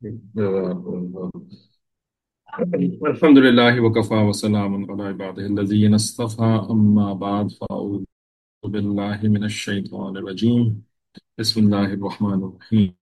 الحمد لله وكفى وسلام على عباده الذين اصطفى أما بعد فأعوذ بالله من الشيطان الرجيم بسم الله الرحمن الرحيم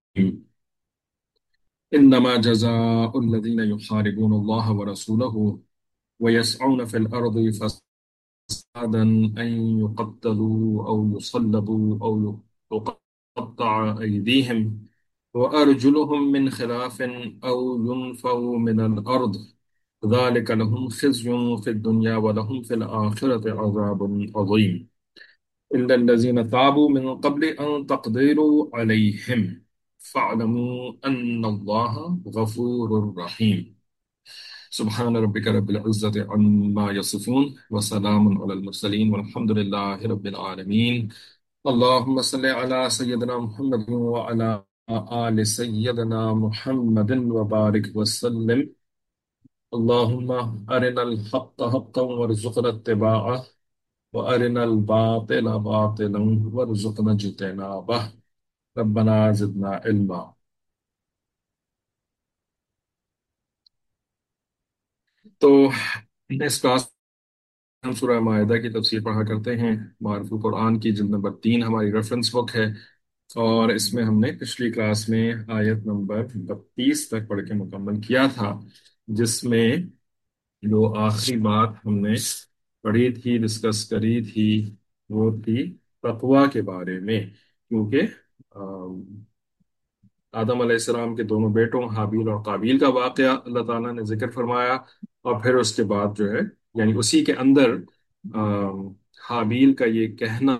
إنما جزاء الذين يحاربون الله ورسوله ويسعون في الأرض فسادا أن يقتلوا أو يصلبوا أو تقطع أيديهم وأرجلهم من خلاف أو ينفوا من الأرض ذلك لهم خزي في الدنيا ولهم في الآخرة عذاب عظيم إلا الذين تابوا من قبل أن تقدروا عليهم فاعلموا أن الله غفور رحيم سبحان ربك رب العزة عما يصفون وسلام على المرسلين والحمد لله رب العالمين اللهم صل على سيدنا محمد وعلى آل سيدنا محمد وبارك وسلم اللهم أرنا الحق حقا وارزقنا اتباعه وأرنا الباطل باطلا وارزقنا اجتنابه ربنا زدنا علما. تو اس کلاس میں ہم سورہ مائدہ کی تفسیر پڑھا کرتے ہیں۔ معرف القرآن کی جلد نمبر 3 ہماری ریفرنس بک ہے، اور اس میں ہم نے پچھلی کلاس میں آیت نمبر 32 تک پڑھ کے مکمل کیا تھا، جس میں جو آخری بات ہم نے پڑھی تھی، ڈسکس کری تھی، وہ تھی تقوی کے بارے میں، کیونکہ آدم علیہ السلام کے دونوں بیٹوں حابیل اور قابیل کا واقعہ اللہ تعالیٰ نے ذکر فرمایا، اور پھر اس کے بعد جو ہے یعنی اسی کے اندر حابیل کا یہ کہنا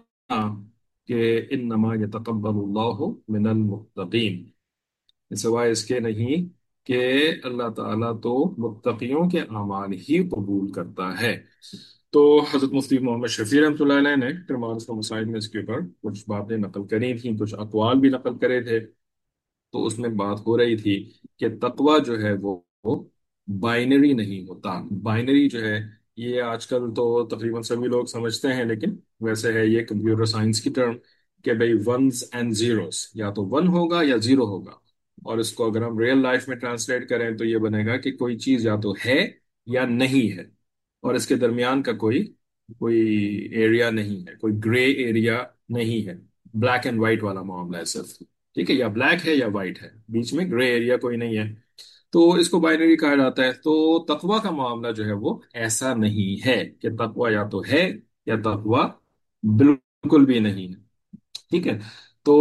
کہ انما یتقبل اللہ من المتقین، سوائے اس کے نہیں کہ اللہ تعالیٰ تو متقیوں کے اعمال ہی قبول کرتا ہے۔ تو حضرت مفتی محمد شفیع رحمۃ اللہ علیہ نے ٹرمانس کا مسائل میں اس کے اوپر کچھ باتیں نقل کری تھیں، کچھ اقوال بھی نقل کرے تھے۔ تو اس میں بات ہو رہی تھی کہ تقوی جو ہے وہ بائنری نہیں ہوتا۔ بائنری جو ہے یہ آج کل تو تقریباً سبھی لوگ سمجھتے ہیں، لیکن ویسے ہے یہ کمپیوٹر سائنس کی ٹرم کہ بھئی ونز اینڈ زیروز، یا تو ون ہوگا یا زیرو ہوگا، اور اس کو اگر ہم ریئل لائف میں ٹرانسلیٹ کریں تو یہ بنے گا کہ کوئی چیز یا تو ہے یا نہیں ہے، اور اس کے درمیان کا کوئی ایریا نہیں ہے، کوئی گرے ایریا نہیں ہے، بلیک اینڈ وائٹ والا معاملہ ہے صرف، ٹھیک ہے، یا بلیک ہے یا وائٹ ہے، بیچ میں گرے ایریا کوئی نہیں ہے، تو اس کو بائنری کہا جاتا ہے۔ تو تقوی کا معاملہ جو ہے وہ ایسا نہیں ہے کہ تقوی یا تو ہے یا تقوی بالکل بھی نہیں ہے، ٹھیک ہے۔ تو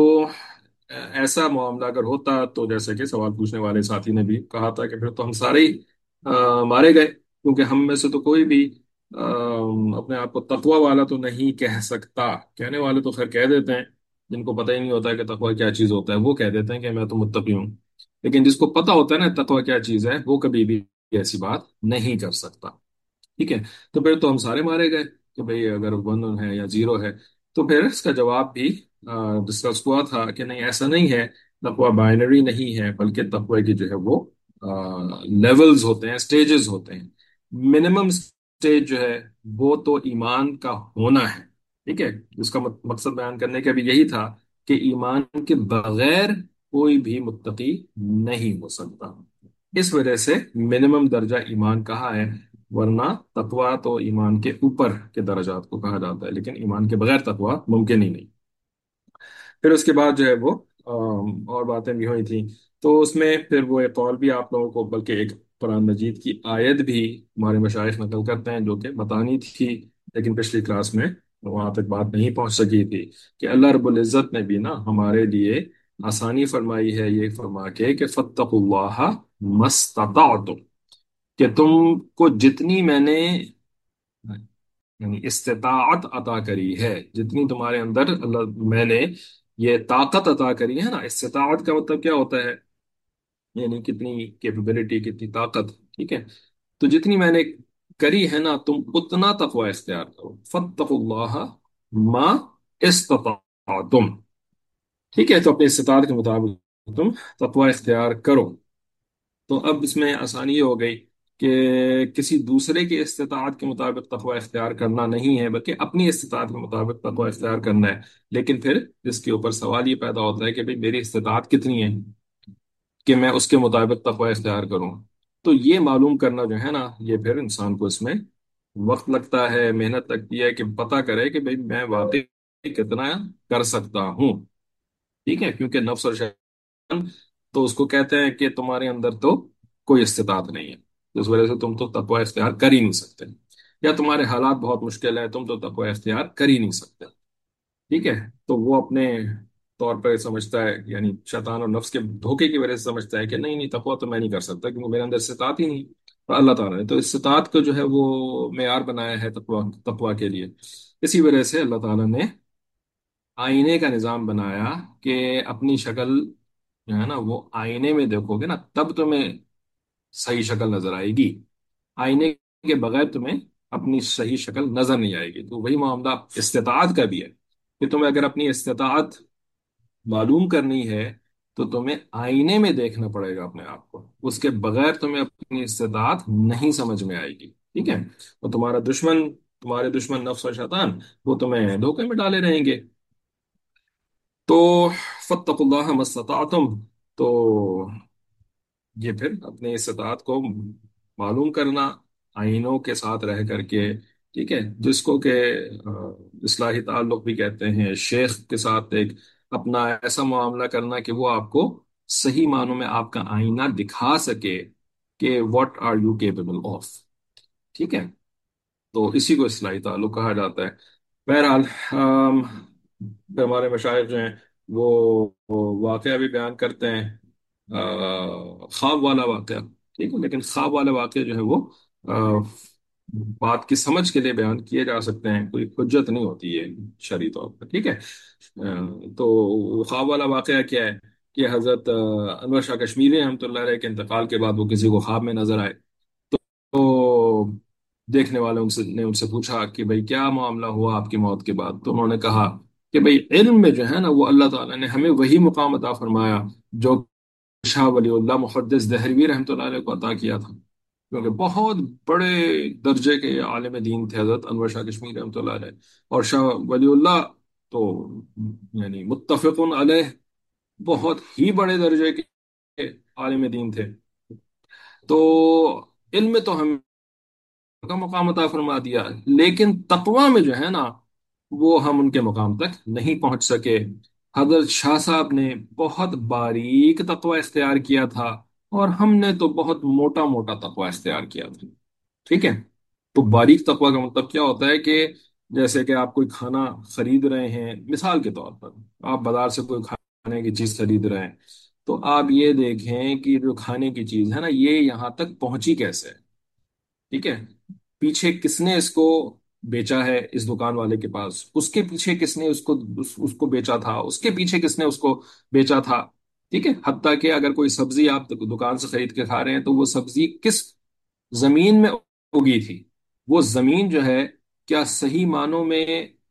ایسا معاملہ اگر ہوتا تو جیسے کہ سوال پوچھنے والے ساتھی نے بھی کہا تھا کہ پھر تو ہم سارے ہی مارے گئے، کیونکہ ہم میں سے تو کوئی بھی اپنے آپ کو تقوی والا تو نہیں کہہ سکتا۔ کہنے والے تو خیر کہہ دیتے ہیں، جن کو پتہ ہی نہیں ہوتا ہے کہ تقوی کیا چیز ہوتا ہے وہ کہہ دیتے ہیں کہ میں تو متقی ہوں، لیکن جس کو پتہ ہوتا ہے نا تقوی کیا چیز ہے وہ کبھی بھی ایسی بات نہیں کر سکتا، ٹھیک ہے۔ تو پھر تو ہم سارے مارے گئے کہ بھئی اگر ون ہے یا زیرو ہے، تو پھر اس کا جواب بھی ڈسکس ہوا تھا کہ نہیں، ایسا نہیں ہے، تقوی بائنری نہیں ہے، بلکہ تقوی کی جو ہے وہ لیولز ہوتے ہیں، سٹیجز ہوتے ہیں۔ منیمم سٹیج جو ہے وہ تو ایمان کا ہونا ہے، ٹھیک ہے۔ اس کا مقصد بیان کرنے کا بھی یہی تھا کہ ایمان کے بغیر کوئی بھی متقی نہیں ہو سکتا، اس وجہ سے منیمم درجہ ایمان کہا ہے، ورنہ تقوی تو ایمان کے اوپر کے درجات کو کہا جاتا ہے، لیکن ایمان کے بغیر تقوی ممکن ہی نہیں۔ پھر اس کے بعد جو ہے وہ اور باتیں بھی ہوئی تھیں، تو اس میں پھر وہ ایک قول بھی آپ لوگوں کو، بلکہ ایک قرآن مجید کی آیت بھی ہمارے مشائخ نقل کرتے ہیں جو کہ بتانی تھی، لیکن پچھلی کلاس میں وہاں تک بات نہیں پہنچ سکی تھی، کہ اللہ رب العزت نے بھی نا ہمارے لیے آسانی فرمائی ہے یہ فرما کے کہ فاتقوا اللہ مستطعتم، کہ تم کو جتنی میں نے یعنی استطاعت عطا کری ہے، جتنی تمہارے اندر اللہ میں نے یہ طاقت عطا کری ہے نا، استطاعت کا مطلب کیا ہوتا ہے، یعنی کتنی کیپیبلٹی، کتنی طاقت، ٹھیک ہے۔ تو جتنی میں نے کری ہے نا، تم اتنا تقوی اختیار کرو، فاتقوا اللہ ما استطعتم، ٹھیک ہے۔ تو اپنے استطاعت کے مطابق تم تقوی اختیار کرو۔ تو اب اس میں آسانی یہ ہو گئی کہ کسی دوسرے کی استطاعت کے مطابق تقوی اختیار کرنا نہیں ہے، بلکہ اپنی استطاعت کے مطابق تقوی اختیار کرنا ہے۔ لیکن پھر اس کے اوپر سوال یہ پیدا ہوتا ہے کہ بھئی میری استطاعت کتنی ہے، کہ میں اس کے مطابق تقوی اختیار کروں؟ تو یہ معلوم کرنا جو ہے نا، یہ پھر انسان کو اس میں وقت لگتا ہے، محنت لگتی ہے کہ پتہ کرے کہ بھئی میں واقعی کتنا کر سکتا ہوں. ٹھیک ہے، کیونکہ نفس اور شیطان تو اس کو کہتے ہیں کہ تمہارے اندر تو کوئی استطاعت نہیں ہے، اس وجہ سے تم تو تقوی اختیار کر ہی نہیں سکتے، یا تمہارے حالات بہت مشکل ہیں، تم تو تقوی اختیار کر ہی نہیں سکتے. ٹھیک ہے. تو وہ اپنے طور پہ سمجھتا ہے، یعنی شیطان اور نفس کے دھوکے کی وجہ سے سمجھتا ہے کہ نہیں نہیں، تقوی تو میں نہیں کر سکتا کیونکہ میرے اندر استطاعت ہی نہیں. اور اللہ تعالیٰ نے تو استطاعت کو جو ہے وہ معیار بنایا ہے تقوی کے لیے. اسی وجہ سے اللہ تعالیٰ نے آئینے کا نظام بنایا کہ اپنی شکل جو ہے نا وہ آئینے میں دیکھو گے نا تب تمہیں صحیح شکل نظر آئے گی. آئینے کے بغیر تمہیں اپنی صحیح شکل نظر نہیں آئے گی. تو وہی معاملہ استطاعت کا بھی ہے کہ تمہیں اگر اپنی استطاعت معلوم کرنی ہے تو تمہیں آئینے میں دیکھنا پڑے گا اپنے آپ کو. اس کے بغیر تمہیں اپنی استطاعت نہیں سمجھ میں آئے گی. ٹھیک ہے. اور تمہارے دشمن نفس و شیطان وہ تمہیں دھوکے میں ڈالے رہیں گے. تو فاتقوا اللہ ما استطعتم. تو یہ پھر اپنے استطاعت کو معلوم کرنا آئینوں کے ساتھ رہ کر کے. ٹھیک ہے. جس کو کہ اصلاحی تعلق بھی کہتے ہیں، شیخ کے ساتھ ایک اپنا ایسا معاملہ کرنا کہ وہ آپ کو صحیح معنوں میں آپ کا آئینہ دکھا سکے کہ what are you capable of. ٹھیک ہے. تو اسی کو اصلاحی تعلق کہا جاتا ہے. بہرحال پھر ہمارے مشائخ جو ہیں وہ واقعہ بھی بیان کرتے ہیں، خواب والا واقعہ. ٹھیک ہے. لیکن خواب والا واقعہ جو ہے وہ آ، بات کی سمجھ کے لیے بیان کیے جا سکتے ہیں، کوئی حجت نہیں ہوتی ہے شرعی طور پر. ٹھیک ہے. تو وہ خواب والا واقعہ کیا ہے کہ حضرت انور شاہ کشمیری رحمۃ اللہ علیہ کے انتقال کے بعد وہ کسی کو خواب میں نظر آئے. تو دیکھنے والے ان سے پوچھا کہ بھئی کیا معاملہ ہوا آپ کی موت کے بعد؟ تو انہوں نے کہا کہ بھئی علم میں جو ہے نا وہ اللہ تعالیٰ نے ہمیں وہی مقام عطا فرمایا جو شاہ ولی اللہ محدث دہلوی رحمۃ اللہ علیہ کو عطا کیا تھا، کیونکہ بہت بڑے درجے کے عالم دین تھے حضرت انور شاہ کشمیری رحمۃ اللہ علیہ. اور شاہ ولی اللہ تو یعنی متفق علیہ بہت ہی بڑے درجے کے عالم دین تھے. تو علم میں تو ہم کا مقام عطا فرما دیا، لیکن تقوی میں جو ہے نا وہ ہم ان کے مقام تک نہیں پہنچ سکے. حضرت شاہ صاحب نے بہت باریک تقوی اختیار کیا تھا، اور ہم نے تو بہت موٹا موٹا تقوی اختیار کیا تھا. ٹھیک ہے. تو باریک تقوی کا مطلب کیا ہوتا ہے کہ جیسے کہ آپ کوئی کھانا خرید رہے ہیں، مثال کے طور پر آپ بازار سے کوئی کھانے کی چیز خرید رہے ہیں، تو آپ یہ دیکھیں کہ جو کھانے کی چیز ہے نا یہ یہاں تک پہنچی کیسے ہے. ٹھیک ہے. پیچھے کس نے اس کو بیچا ہے اس دکان والے کے پاس، اس کے پیچھے کس نے اس کو بیچا تھا، اس کے پیچھے کس نے اس کو بیچا تھا. ٹھیک ہے. حتیٰ کہ اگر کوئی سبزی آپ دکان سے خرید کے کھا رہے ہیں تو وہ سبزی کس زمین میں اگی تھی، وہ زمین جو ہے کیا صحیح معنوں میں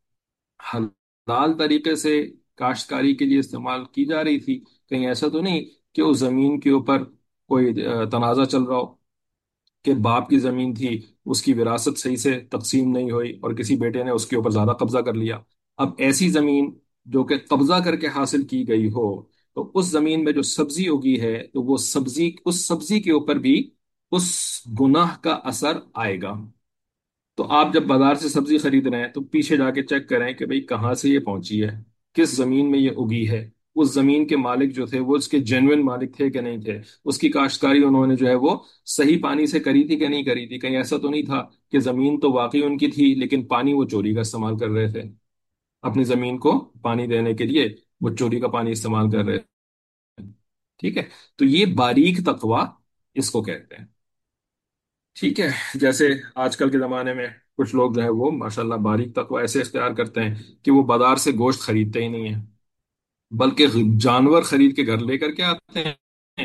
حلال طریقے سے کاشتکاری کے لیے استعمال کی جا رہی تھی. کہیں ایسا تو نہیں کہ اس زمین کے اوپر کوئی تنازع چل رہا ہو کہ باپ کی زمین تھی، اس کی وراثت صحیح سے تقسیم نہیں ہوئی اور کسی بیٹے نے اس کے اوپر زیادہ قبضہ کر لیا. اب ایسی زمین جو کہ قبضہ کر کے حاصل کی گئی ہو، تو اس زمین میں جو سبزی اگی ہے تو وہ سبزی اس سبزی کے اوپر بھی اس گناہ کا اثر آئے گا. تو آپ جب بازار سے سبزی خرید رہے ہیں تو پیچھے جا کے چیک کریں کہ بھئی کہاں سے یہ پہنچی ہے، کس زمین میں یہ اگی ہے، اس زمین کے مالک جو تھے وہ اس کے جینوئن مالک تھے کہ نہیں تھے، اس کی کاشتکاری انہوں نے جو ہے وہ صحیح پانی سے کری تھی کہ نہیں کری تھی. کہیں ایسا تو نہیں تھا کہ زمین تو واقعی ان کی تھی لیکن پانی وہ چوری کا استعمال کر رہے تھے، اپنی زمین کو پانی دینے کے لیے وہ چوری کا پانی استعمال کر رہے تھے. ٹھیک ہے. تو یہ باریک تقوی اس کو کہتے ہیں. ٹھیک ہے. جیسے آج کل کے زمانے میں کچھ لوگ جو ہے وہ ماشاءاللہ باریک تقوی ایسے اختیار کرتے ہیں کہ وہ بازار سے گوشت خریدتے ہی نہیں ہیں، بلکہ جانور خرید کے گھر لے کر کے آتے ہیں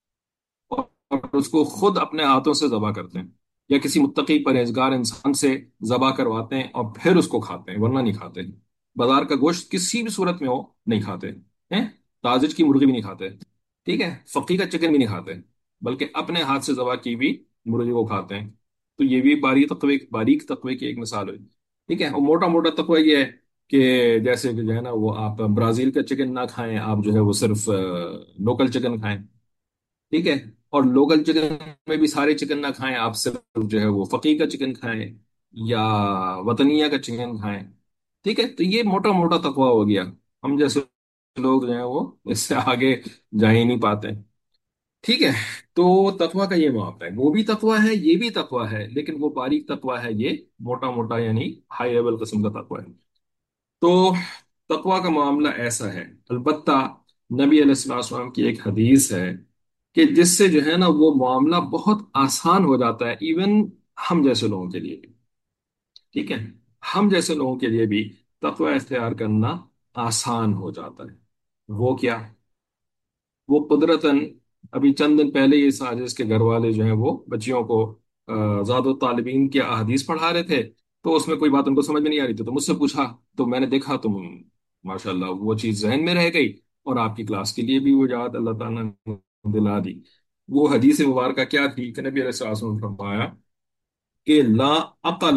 اور اس کو خود اپنے ہاتھوں سے ذبح کرتے ہیں، یا کسی متقی پرہیزگار انسان سے ذبح کرواتے ہیں اور پھر اس کو کھاتے ہیں، ورنہ نہیں کھاتے. بازار کا گوشت کسی بھی صورت میں ہو نہیں کھاتے ہیں. تازج کی مرغی بھی نہیں کھاتے. ٹھیک ہے. فقی کا چکن بھی نہیں کھاتے، بلکہ اپنے ہاتھ سے ذبح کی بھی مرغی کو کھاتے ہیں. تو یہ بھی باریک تقوی کی ایک مثال ہوئی. ٹھیک ہے. اور موٹا موٹا تقوی یہ ہے کہ جیسے کہ جو ہے نا وہ آپ برازیل کا چکن نہ کھائیں، آپ جو ہے وہ صرف لوکل چکن کھائیں. ٹھیک ہے، اور لوکل چکن میں بھی سارے چکن نہ کھائیں آپ، صرف جو ہے وہ فقیر کا چکن کھائیں یا وطنیہ کا چکن کھائیں. ٹھیک ہے، تو یہ موٹا موٹا تقوی ہو گیا. ہم جیسے لوگ جو ہیں وہ اس سے آگے جا ہی نہیں پاتے. ٹھیک ہے، تو تقوی کا یہ معاملہ ہے، وہ بھی تقوی ہے یہ بھی تقوی ہے، لیکن وہ باریک تقوی ہے، یہ موٹا موٹا یعنی ہائی لیول قسم کا تقوی ہے. تو تقوی کا معاملہ ایسا ہے. البتہ نبی علیہ الصلوۃ والسلام کی ایک حدیث ہے کہ جس سے جو ہے نا وہ معاملہ بہت آسان ہو جاتا ہے، ایون ہم جیسے لوگوں کے لیے بھی. ٹھیک ہے، ہم جیسے لوگوں کے لیے بھی تقوی اختیار کرنا آسان ہو جاتا ہے. وہ کیا؟ وہ قدرتاً ابھی چند دن پہلے یہ ساجد کے گھر والے جو ہیں وہ بچیوں کو زاد الطالبین کی احادیث پڑھا رہے تھے. تو اس میں کوئی بات ان کو سمجھ میں نہیں آ رہی تھی، تو مجھ سے پوچھا. تو میں نے دیکھا تو ماشاء اللہ وہ چیز ذہن میں رہ گئی، اور آپ کی کلاس کے لیے بھی وہ یاد اللہ تعالیٰ نے دلا دی. وہ حدیث مبارکہ کیا تھی کہ نبی علیہ الصلوۃ والسلام نے فرمایا کہ لا عقل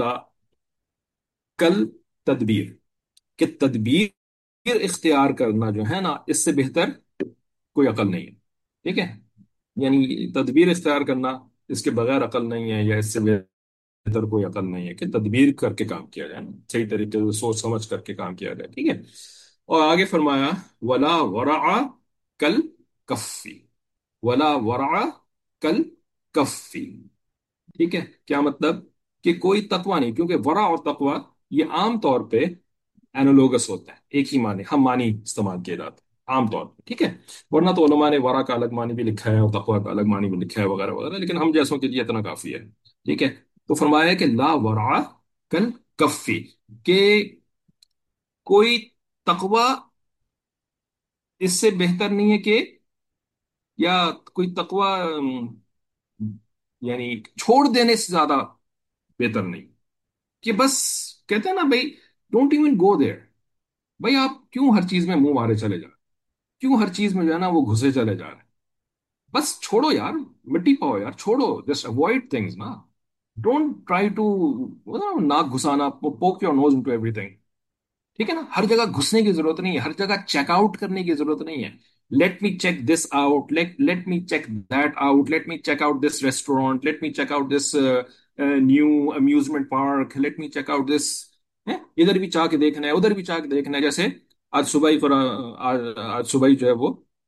کل تدبیر، کہ تدبیر اختیار کرنا جو ہے نا اس سے بہتر کوئی عقل نہیں ہے. ٹھیک ہے، یعنی تدبیر اختیار کرنا اس کے بغیر عقل نہیں ہے، یا اس سے بہتر کوئی عقل نہیں ہے کہ تدبیر کر کے کام کیا جائے نا، صحیح طریقے سے سوچ سمجھ کر کے کام کیا جائے. ٹھیک ہے، اور آگے فرمایا ولا ورع کل کفی، ولا ورع کل کفی. ٹھیک ہے، کیا مطلب؟ کہ کوئی تقوی نہیں، کیونکہ ورع اور تقوی یہ عام طور پہ اینالوگس ہوتا ہے، ایک ہی معنی، ہم معنی استعمال کیے جاتے ہیں عام طور پہ. ٹھیک ہے، ورنہ تو علماء نے ورع کا الگ معنی بھی لکھا ہے اور تقوی کا الگ معنی بھی لکھا ہے وغیرہ وغیرہ، لیکن ہم جیسوں کے لیے اتنا کافی ہے. ٹھیک ہے، تو فرمایا کہ لا ورع کل کفی، کہ کوئی تقوی اس سے بہتر نہیں ہے کہ، یا کوئی تقوی یعنی چھوڑ دینے سے زیادہ بہتر نہیں. کہ بس کہتے ہیں نا بھائی، ڈونٹ ایون گو دیئر. بھائی آپ کیوں ہر چیز میں منہ مارے چلے جا رہے ہیں؟ کیوں ہر چیز میں جو ہے نا وہ گھسے چلے جا رہے ہیں؟ بس چھوڑو یار، مٹی پاؤ یار، چھوڑو، جسٹ اوائڈ تھنگس نا. ڈونٹ ٹرائی ٹو ناک گھسانا، poke your nose into everything. ٹھیک ہے نا، ہر جگہ گھسنے کی ضرورت نہیں ہے، ہر جگہ چیک آؤٹ کرنے کی ضرورت نہیں ہے. Let me check this out, let me check that out, let me check out this restaurant, let me check out this new amusement park, let me check out this. ادھر بھی چاہ کے دیکھنا ہے، ادھر بھی چاہ کے دیکھنا ہے. جیسے آج صبح ہی آج صبح ہی جو ہے وہ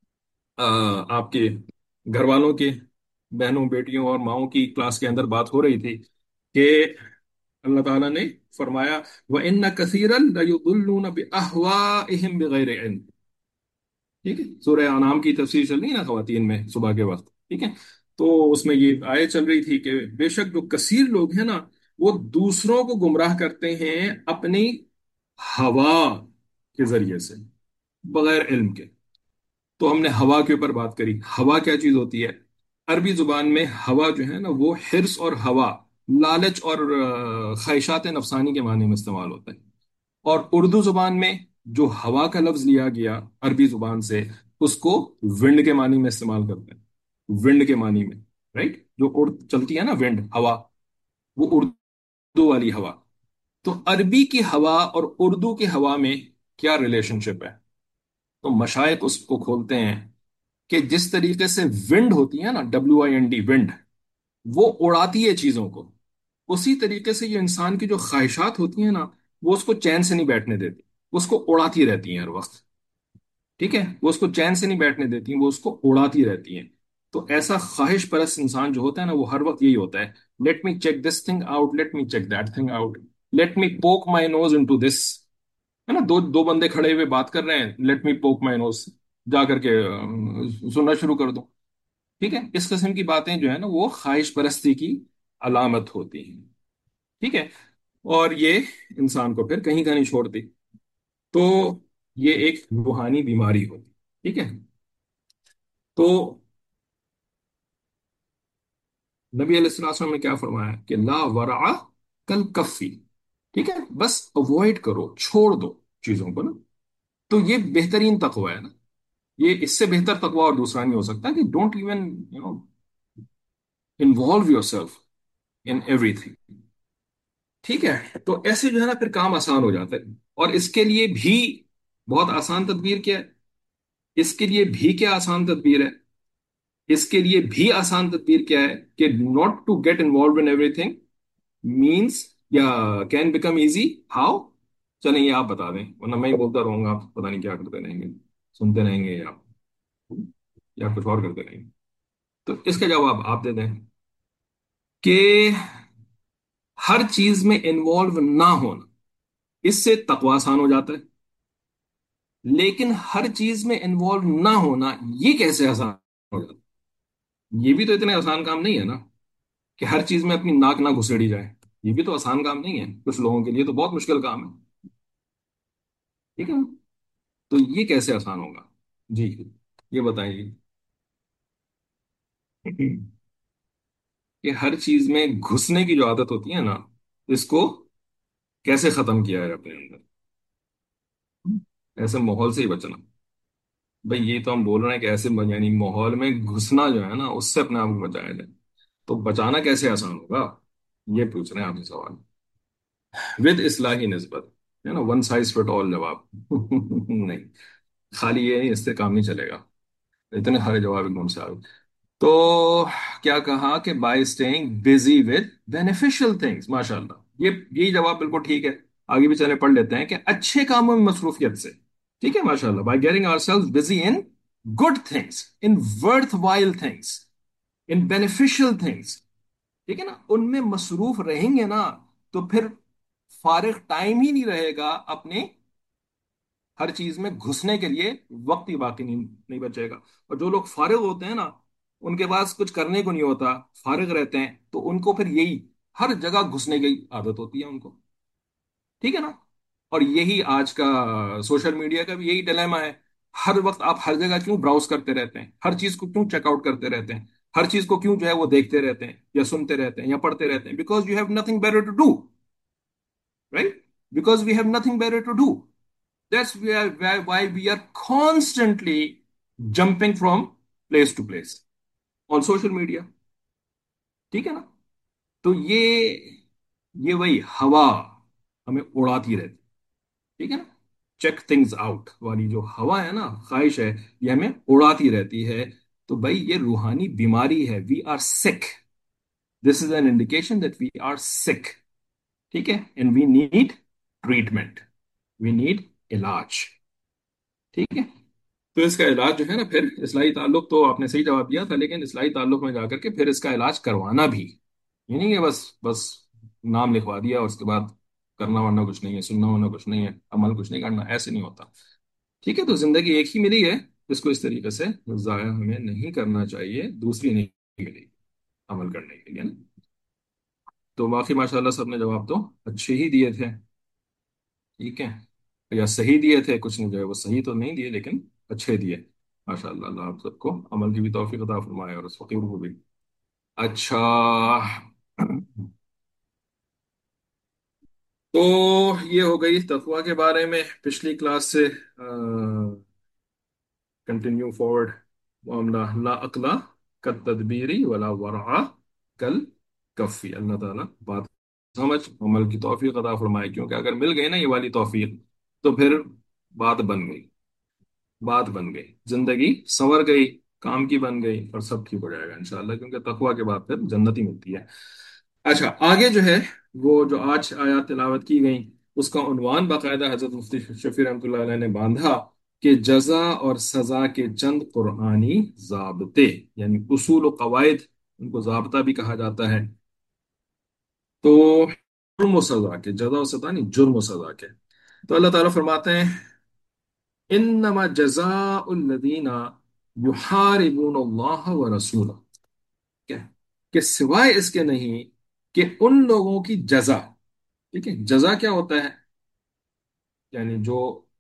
آپ کے گھر والوں کے بہنوں بیٹیوں اور ماؤں کی کلاس کے اندر بات ہو رہی تھی کہ اللہ تعالیٰ نے فرمایا وَإِنَّ كَثِيرًا لَيُضِلُّونَ بِأَهْوَائِهِمْ بِغَيْرِ علم. ٹھیک ہے، سورہ انعام کی تفسیر چل رہی ہے نا خواتین میں صبح کے وقت. ٹھیک ہے، تو اس میں یہ آیت چل رہی تھی کہ بے شک جو کثیر لوگ ہیں نا وہ دوسروں کو گمراہ کرتے ہیں اپنی ہوا کے ذریعے سے، بغیر علم کے. تو ہم نے ہوا کے اوپر بات کری. ہوا کیا چیز ہوتی ہے؟ عربی زبان میں ہوا جو ہے نا وہ حرص اور ہوا، لالچ اور خواہشات نفسانی کے معنی میں استعمال ہوتا ہے. اور اردو زبان میں جو ہوا کا لفظ لیا گیا عربی زبان سے، اس کو ونڈ کے معنی میں استعمال کرتے ہیں. ونڈ کے معنی میں، رائٹ، جو چلتی ہے نا ونڈ، ہوا، وہ اردو والی ہوا. تو عربی کی ہوا اور اردو کی ہوا میں کیا ریلیشن شپ ہے؟ تو مشائق اس کو کھولتے ہیں کہ جس طریقے سے ونڈ ہوتی ہے نا، WIND، ونڈ، وہ اڑاتی ہے چیزوں کو، اسی طریقے سے یہ انسان کی جو خواہشات ہوتی ہیں نا وہ اس کو چین سے نہیں بیٹھنے دیتی، وہ اس کو اڑاتی رہتی ہیں ہر وقت. ٹھیک ہے، وہ اس کو چین سے نہیں بیٹھنے دیتی ہیں، وہ اس کو اڑاتی رہتی ہیں. تو ایسا خواہش پرست انسان جو ہوتا ہے نا وہ ہر وقت یہی ہوتا ہے، let me check this thing out, let me check that thing out, let me poke my nose into this. ہے نا، دو دو بندے کھڑے ہوئے بات کر رہے ہیں، لیٹ می پوک مائی نوز، جا کر کے سننا شروع کر دو. ٹھیک ہے، اس قسم کی باتیں جو ہے نا وہ خواہش پرستی کی علامت ہوتی ہیں. ٹھیک ہے، اور یہ انسان کو پھر کہیں کا نہیں چھوڑتی. تو یہ ایک روحانی بیماری ہوتی. ٹھیک ہے، تو نبی علیہ الصلوۃ والسلام نے کیا فرمایا کہ لا ورع کل کفی. ٹھیک ہے، بس اوائڈ کرو، چھوڑ دو چیزوں کو نا. تو یہ بہترین تقوی ہے نا. یہ اس سے بہتر تقوی اور دوسرا نہیں ہو سکتا کہ don't even involve yourself in everything. ٹھیک ہے، تو ایسے جو ہے نا پھر کام آسان ہو جاتا ہے. اور اس کے لیے بھی بہت آسان تدبیر کیا ہے؟ اس کے لیے بھی کیا آسان تدبیر ہے اس کے لیے بھی آسان تدبیر کیا ہے کہ not to get involved in everything means یا کین بیکم ایزی ہاؤ. چلیں یہ آپ بتا دیں ورنہ میں ہی بولتا رہوں گا، آپ پتہ نہیں کیا کرتے رہیں گے، سنتے رہیں گے یا کچھ اور کرتے رہیں گے. تو اس کا جواب آپ دے دیں کہ ہر چیز میں انوالو نہ ہونا، اس سے تقوی آسان ہو جاتا ہے. لیکن ہر چیز میں انوالو نہ ہونا یہ کیسے آسان ہو جاتا ہے؟ یہ بھی تو اتنے آسان کام نہیں ہے نا کہ ہر چیز میں اپنی ناک نہ گھسیڑی جائے. یہ بھی تو آسان کام نہیں ہے، کچھ لوگوں کے لیے تو بہت مشکل کام ہے. ٹھیک ہے نا؟ تو یہ کیسے آسان ہوگا؟ جی یہ بتائیے کہ ہر چیز میں گھسنے کی جو عادت ہوتی ہے نا، اس کو کیسے ختم کیا ہے اپنے اندر؟ ایسے ماحول سے ہی بچنا. بھئی یہ تو ہم بول رہے ہیں کہ ایسے یعنی ماحول میں گھسنا جو ہے نا اس سے اپنے آپ کو بچایا جائے. تو بچانا کیسے آسان ہوگا؟ یہ پوچھ رہے ہیں آپ سے سوال. ود اصلاحی نسبت ہے نا، ون سائز فٹ آل جواب نہیں. خالی یہ نہیں، اس سے کام نہیں چلے گا. اتنے سارے جواب ایک دم سے آ گئے. تو کیا کہا کہ by staying busy with beneficial things. ماشاء اللہ، یہی جواب بالکل ٹھیک ہے. آگے بھی چلے پڑھ لیتے ہیں کہ اچھے کاموں میں مصروفیت سے. ٹھیک ہے ماشاء اللہ. By getting our self busy in good things, in worthwhile things, in beneficial things. ٹھیک ہے نا، ان میں مصروف رہیں گے نا تو پھر فارغ ٹائم ہی نہیں رہے گا اپنے ہر چیز میں گھسنے کے لیے. وقت ہی باقی نہیں بچے گا. اور جو لوگ فارغ ہوتے ہیں نا، ان کے پاس کچھ کرنے کو نہیں ہوتا، فارغ رہتے ہیں، تو ان کو پھر یہی ہر جگہ گھسنے کی عادت ہوتی ہے ان کو. ٹھیک ہے نا. اور یہی آج کا سوشل میڈیا کا بھی یہی ڈیلیما ہے. ہر وقت آپ ہر جگہ کیوں براؤز کرتے رہتے ہیں؟ ہر چیز کو کیوں چیک آؤٹ کرتے رہتے ہیں؟ ہر چیز کو کیوں جو ہے وہ دیکھتے رہتے ہیں یا سنتے رہتے ہیں یا پڑھتے رہتے ہیں؟ Because you have nothing better to do. Right. Because we have nothing better to do. That's why we are constantly jumping from place to place on social media. ٹھیک ہے نا. تو یہ وہی ہوا ہمیں اڑاتی رہتی. ٹھیک ہے نا. چیک تھنگز آؤٹ والی جو ہوا ہے نا، خواہش ہے، یہ ہمیں اڑاتی رہتی ہے. تو بھائی یہ روحانی بیماری ہے. We are sick. This is an indication that we are sick. ٹھیک ہے. And we need treatment. We need علاج. ٹھیک ہے. تو اس کا علاج جو ہے نا، پھر اصلاحی تعلق تو آپ نے صحیح جواب دیا تھا، لیکن اصلاحی تعلق میں جا کر کے پھر اس کا علاج کروانا بھی. یہ نہیں کہ بس نام لکھوا دیا اور اس کے بعد کرنا ورنہ کچھ نہیں ہے، سننا ورنہ کچھ نہیں ہے، عمل کچھ نہیں کرنا. ایسے نہیں ہوتا. ٹھیک ہے. تو زندگی ایک ہی ملی ہے، اس کو اس طریقے سے ضائع ہمیں نہیں کرنا چاہیے. دوسری نہیں ملی عمل کرنے کے لیے نا. تو باقی ماشاء اللہ سب نے جواب تو اچھے ہی دیے تھے. ٹھیک ہے. یا صحیح دیے تھے، کچھ نہیں جو ہے وہ صحیح تو نہیں دیے لیکن اچھے دیے. ماشاء اللہ. اللہ آپ سب کو عمل کی بھی توفیق عطا فرمائے اور اس فقیر کو بھی. اچھا. تو یہ ہو گئی تقوی کے بارے میں پچھلی کلاس سے کنٹینیو فارورڈ. معاملہ لا اقلا کل تدبیری ولا ورعا کل کفی. اللہ تعالیٰ بات سمجھ عمل کی توفیق عطا فرمائے. کیونکہ اگر مل گئی نا یہ والی توفیق تو پھر بات بن گئی. بات بن گئی، زندگی سنور گئی، کام کی بن گئی اور سب ٹھیک ہو جائے گا انشاءاللہ. کیونکہ تقوی کے بعد پھر جنت ہی ملتی ہے. اچھا آگے جو ہے وہ جو آج آیات تلاوت کی گئی، اس کا عنوان باقاعدہ حضرت مفتی شفیع رحمۃ اللہ علیہ نے باندھا کہ جزا اور سزا کے چند قرآنی ضابطے، یعنی اصول و قواعد. ان کو ضابطہ بھی کہا جاتا ہے. تو جرم و سزا کے، جزا و سزا نہیں، جرم و سزا کے. تو اللہ تعالیٰ فرماتے ہیں انما جزاء الذین یحاربون اللہ ورسولہ. کیا کہ سوائے اس کے نہیں کہ ان لوگوں کی جزا. ٹھیک ہے. جزا کیا ہوتا ہے؟ یعنی جو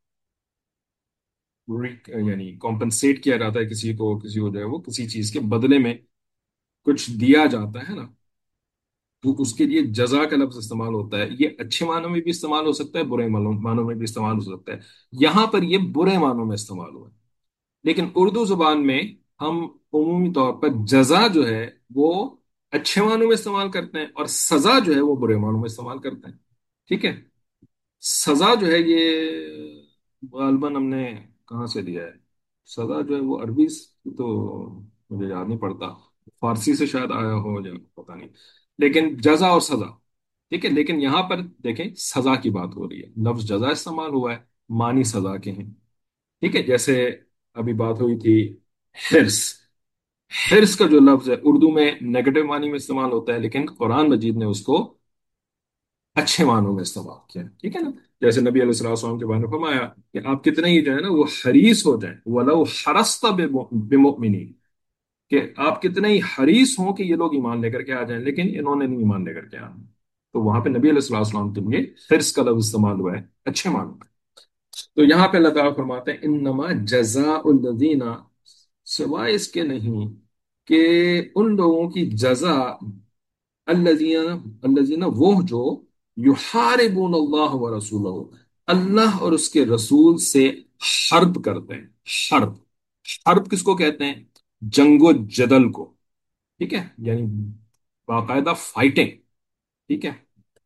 یعنی کمپنسیٹ کیا جاتا ہے کسی کو جو ہے وہ کسی چیز کے بدلے میں کچھ دیا جاتا ہے نا، تو اس کے لیے جزا کا لفظ استعمال ہوتا ہے. یہ اچھے معنوں میں بھی استعمال ہو سکتا ہے، برے معنوں میں بھی استعمال ہو سکتا ہے. یہاں پر یہ برے معنوں میں استعمال ہوا ہے. لیکن اردو زبان میں ہم عمومی طور پر جزا جو ہے وہ اچھے معنوں میں استعمال کرتے ہیں اور سزا جو ہے وہ برے معنوں میں استعمال کرتے ہیں. ٹھیک ہے. سزا جو ہے یہ غالباً ہم نے کہاں سے لیا ہے؟ سزا جو ہے وہ عربی تو مجھے یاد نہیں پڑتا، فارسی سے شاید آیا ہو یا پتا نہیں، لیکن جزا اور سزا، ٹھیک ہے، لیکن یہاں پر دیکھیں سزا کی بات ہو رہی ہے، لفظ جزا استعمال ہوا ہے، معنی سزا کے ہیں، ٹھیک ہے، جیسے ابھی بات ہوئی تھی حرص، حرص کا جو لفظ ہے اردو میں نیگیٹو معنی میں استعمال ہوتا ہے، لیکن قرآن مجید نے اس کو اچھے معنوں میں استعمال کیا، ٹھیک ہے نا، جیسے نبی علیہ الصلوۃ والسلام کے بارے میں فرمایا کہ آپ کتنے ہی جو ہے نا وہ حریص ہو جائیں، ولو حرصت بمؤمنین، کہ آپ کتنے ہی حریص ہوں کہ یہ لوگ ایمان لے کر کے آ جائیں، لیکن انہوں نے نہیں ایمان لے کر کے آنا، تو وہاں پہ نبی علیہ الصلوۃ والسلام کے لیے حرص کا لفظ استعمال ہوا ہے اچھے معنوں میں۔ تو یہاں پہ اللہ تعالیٰ فرماتے ہیں انما جزاء الذین، سوائے اس کے نہیں کہ ان لوگوں کی جزا، الذین، الذین وہ جو یحاربون اللہ ورسولہ، اللہ اور اس کے رسول سے حرب کرتے ہیں، حرب، حرب کس کو کہتے ہیں؟ جنگ و جدل کو، ٹھیک ہے، یعنی باقاعدہ فائٹنگ، ٹھیک ہے،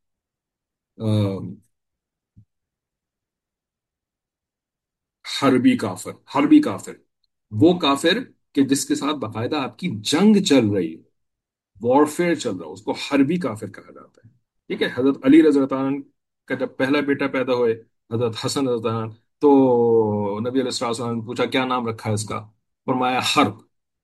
حربی کافر، حربی کافر وہ کافر کہ جس کے ساتھ باقاعدہ آپ کی جنگ چل رہی ہے، وارفیئر چل رہا ہے، اس کو حربی کافر کہا جاتا ہے، ٹھیک ہے، حضرت علی رضی اللہ عنہ کا جب پہلا بیٹا پیدا ہوئے، حضرت حسن رضی اللہ عنہ، تو نبی علیہ السلام نے پوچھا کیا نام رکھا ہے اس کا؟ فرمایا حرب،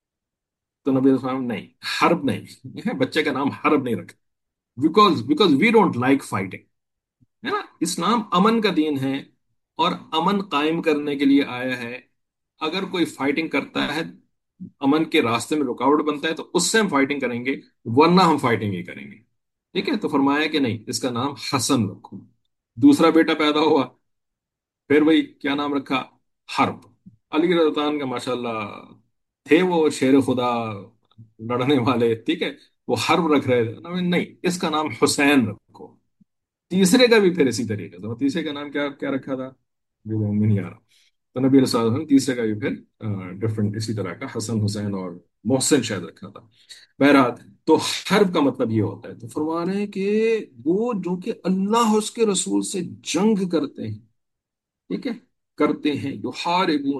تو نبی علیہ السلام نہیں، حرب نہیں بچے کا نام حرب نہیں رکھا، because we don't like fighting, ہے نا، اسلام امن کا دین ہے، اور امن قائم کرنے کے لیے آیا ہے، اگر کوئی فائٹنگ کرتا ہے، امن کے راستے میں رکاوٹ بنتا ہے تو اس سے ہم فائٹنگ کریں گے، ورنہ ہم فائٹنگ ہی کریں گے، ٹھیک ہے، تو فرمایا کہ نہیں اس کا نام حسن رکھو، دوسرا بیٹا پیدا ہوا، پھر وہی کیا نام رکھا؟ حرب، علی رضی اللہ عنہ کا ماشاءاللہ تھے وہ شیر خدا، لڑنے والے، ٹھیک ہے، وہ حرب رکھ رہے تھے، نہیں اس کا نام حسین رکھو، تیسرے کا بھی پھر اسی طریقے سے، تیسرے کا نام کیا کیا رکھا تھا؟ جو میں نہیں آ رہا، تو نبی علیہ السلام نے تیسرے کا بھی پھر ڈفرنٹ اسی طرح کا حسن حسین اور محسن شاید رکھا تھا، بہرحال، تو حرب کا مطلب یہ ہوتا ہے، تو فرما رہے ہیں کہ وہ جو کہ اللہ اور اس کے رسول سے جنگ کرتے ہیں، ٹھیک ہے، کرتے ہیں، یحاربون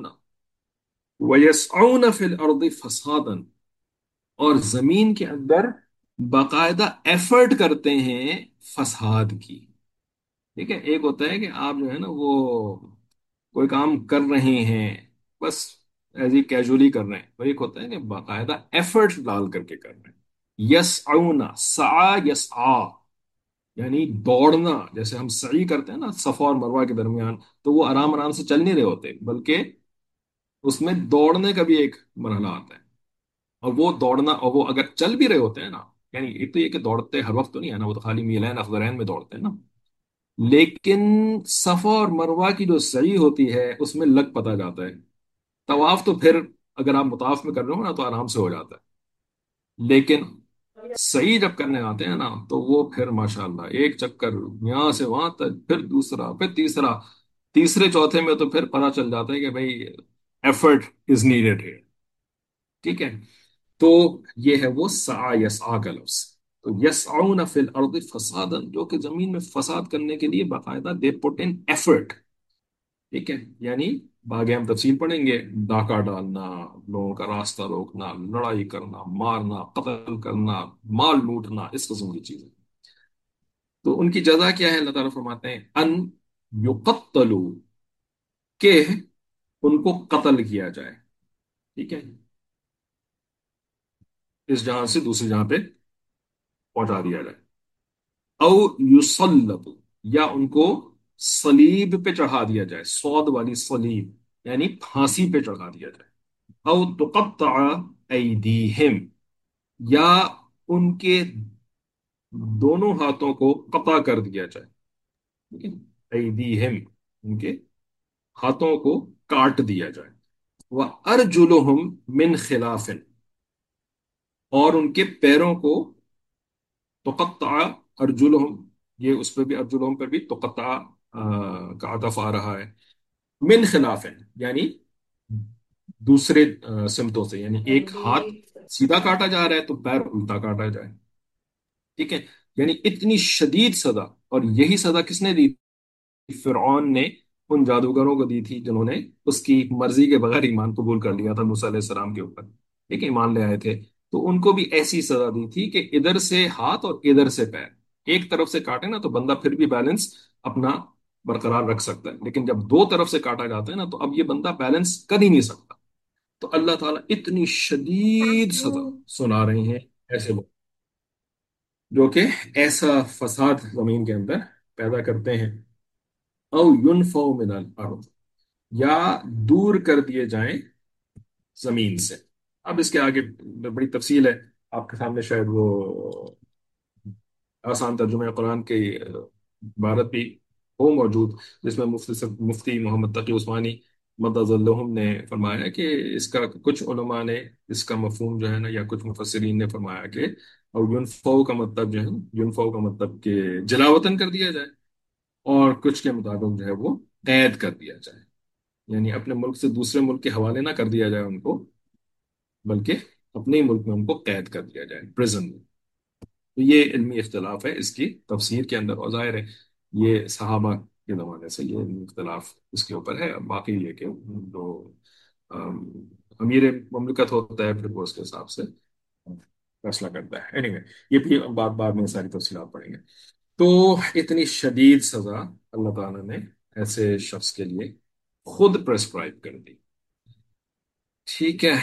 ویسعون فی الارض فسادا، اور زمین کے اندر باقاعدہ ایفرٹ کرتے ہیں فساد کی، ٹھیک ہے، ایک ہوتا ہے کہ آپ جو ہے نا وہ کوئی کام کر رہے ہیں بس ایز ہی کیجولی کر رہے ہیں، اور ایک ہوتا ہے کہ باقاعدہ ایفرٹ ڈال کر کے کر رہے ہیں، یسعون، سعا یسعا، یعنی دوڑنا، جیسے ہم سعی کرتے ہیں نا صفا اور مروہ کے درمیان، تو وہ آرام آرام سے چل نہیں رہے ہوتے، بلکہ اس میں دوڑنے کا بھی ایک مرحلہ آتا ہے، اور وہ دوڑنا، اور وہ اگر چل بھی رہے ہوتے ہیں نا، یعنی ایک تو یہ کہ دوڑتے ہر وقت تو نہیں ہے نا، وہ تو خالی میلین اخضرین میں دوڑتے ہیں نا، لیکن صفا اور مروہ کی جو سعی ہوتی ہے اس میں لگ پتا جاتا ہے، طواف تو پھر اگر آپ مطاف میں کر رہے ہو نا تو آرام سے ہو جاتا ہے، لیکن صحیح جب کرنے آتے ہیں نا تو وہ پھر ماشاءاللہ ایک چکر یہاں سے وہاں تک، پھر دوسرا، پھر تیسرا، تیسرے چوتھے میں تو پھر پتا چل جاتا ہے کہ بھائی ایفرٹ از نیڈیڈ ہے، ٹھیک ہے، تو یہ ہے وہ سعی یسعا کا لفظ، تو یسعون فی الارض فسادا، جو کہ زمین میں فساد کرنے کے لیے باقاعدہ دے پٹ ان ایفرٹ، ٹھیک ہے، یعنی آگے ہم تفصیل پڑھیں گے، ڈاکہ ڈالنا، لوگوں کا راستہ روکنا، لڑائی کرنا، مارنا، قتل کرنا، مال لوٹنا، اس قسم کی چیزیں، تو ان کی جزا کیا ہے؟ اللہ تعالیٰ فرماتے ہیں ان یقتلوا، کہ ان کو قتل کیا جائے، ٹھیک ہے، اس جہاں سے دوسری جہاں پہ پہنچا دیا جائے، او یصلب، یا ان کو صلیب پہ چڑھا دیا جائے، سود والی صلیب، یعنی پھانسی پہ چڑھا دیا جائے، او تقطع ایدیہم، یا ان کے دونوں ہاتھوں کو قطع کر دیا جائے، ٹھیک ہے، ایدیہم، ان کے ہاتھوں کو کاٹ دیا جائے، وارجلہم من خلاف، اور ان کے پیروں کو تقطع ارجلہم، یہ اس پہ بھی ارجلہم پر بھی تقطع کا عطف آ رہا ہے، من خلاف یعنی دوسرے سمتوں سے، یعنی ایک ہاتھ سیدھا کاٹا جا رہا ہے تو پیر الٹا کاٹا جائے، ٹھیک ہے، یعنی اتنی شدید سزا، اور یہی سزا کس نے دی تھی؟ فرعون نے ان جادوگروں کو دی تھی جنہوں نے اس کی مرضی کے بغیر ایمان قبول کر لیا تھا موسیٰ علیہ السلام کے اوپر، ٹھیک ہے، ایمان لے آئے تھے، تو ان کو بھی ایسی سزا دی تھی کہ ادھر سے ہاتھ اور ادھر سے پیر، ایک طرف سے کاٹے نا تو بندہ پھر بھی بیلنس اپنا برقرار رکھ سکتا ہے، لیکن جب دو طرف سے کاٹا جاتا ہے نا تو اب یہ بندہ بیلنس کر ہی نہیں سکتا۔ تو اللہ تعالیٰ اتنی شدید سزا سنا رہے ہیں ایسے لوگ جو کہ ایسا فساد زمین کے اندر پیدا کرتے ہیں، او ينفوا من الارض، یا دور کر دیے جائیں زمین سے۔ اب اس کے آگے بڑی تفصیل ہے، آپ کے سامنے شاید وہ آسان ترجمہ قرآن کی عبارت بھی ہو موجود، جس میں مفتی محمد تقی عثمانی مدظ الہم نے فرمایا کہ اس کا کچھ علماء نے اس کا مفہوم جو ہے نا، یا کچھ مفسرین نے فرمایا کہ اور ینفو کا مطلب جو ہے، ینفو کا مطلب کہ جلاوطن کر دیا جائے، اور کچھ کے مطابق جو ہے وہ قید کر دیا جائے، یعنی اپنے ملک سے دوسرے ملک کے حوالے نہ کر دیا جائے ان کو، بلکہ اپنے ہی ملک میں ان کو قید کر دیا جائے، پریزن میں۔ تو یہ علمی اختلاف ہے اس کی تفسیر کے اندر، اور ظاہر ہے یہ صحابہ کے زمانے سے یہ علمی اختلاف اس کے اوپر ہے۔ باقی یہ کہ جو آم، امیر مملکت ہوتا ہے پھر وہ اس کے حساب سے فیصلہ کرتا ہے۔ اینی یہ بھی بات بعد میں ساری تفصیلات پڑھیں گے۔ تو اتنی شدید سزا اللہ تعالیٰ نے ایسے شخص کے لیے خود پرسکرائب کر دی۔ ٹھیک ہے،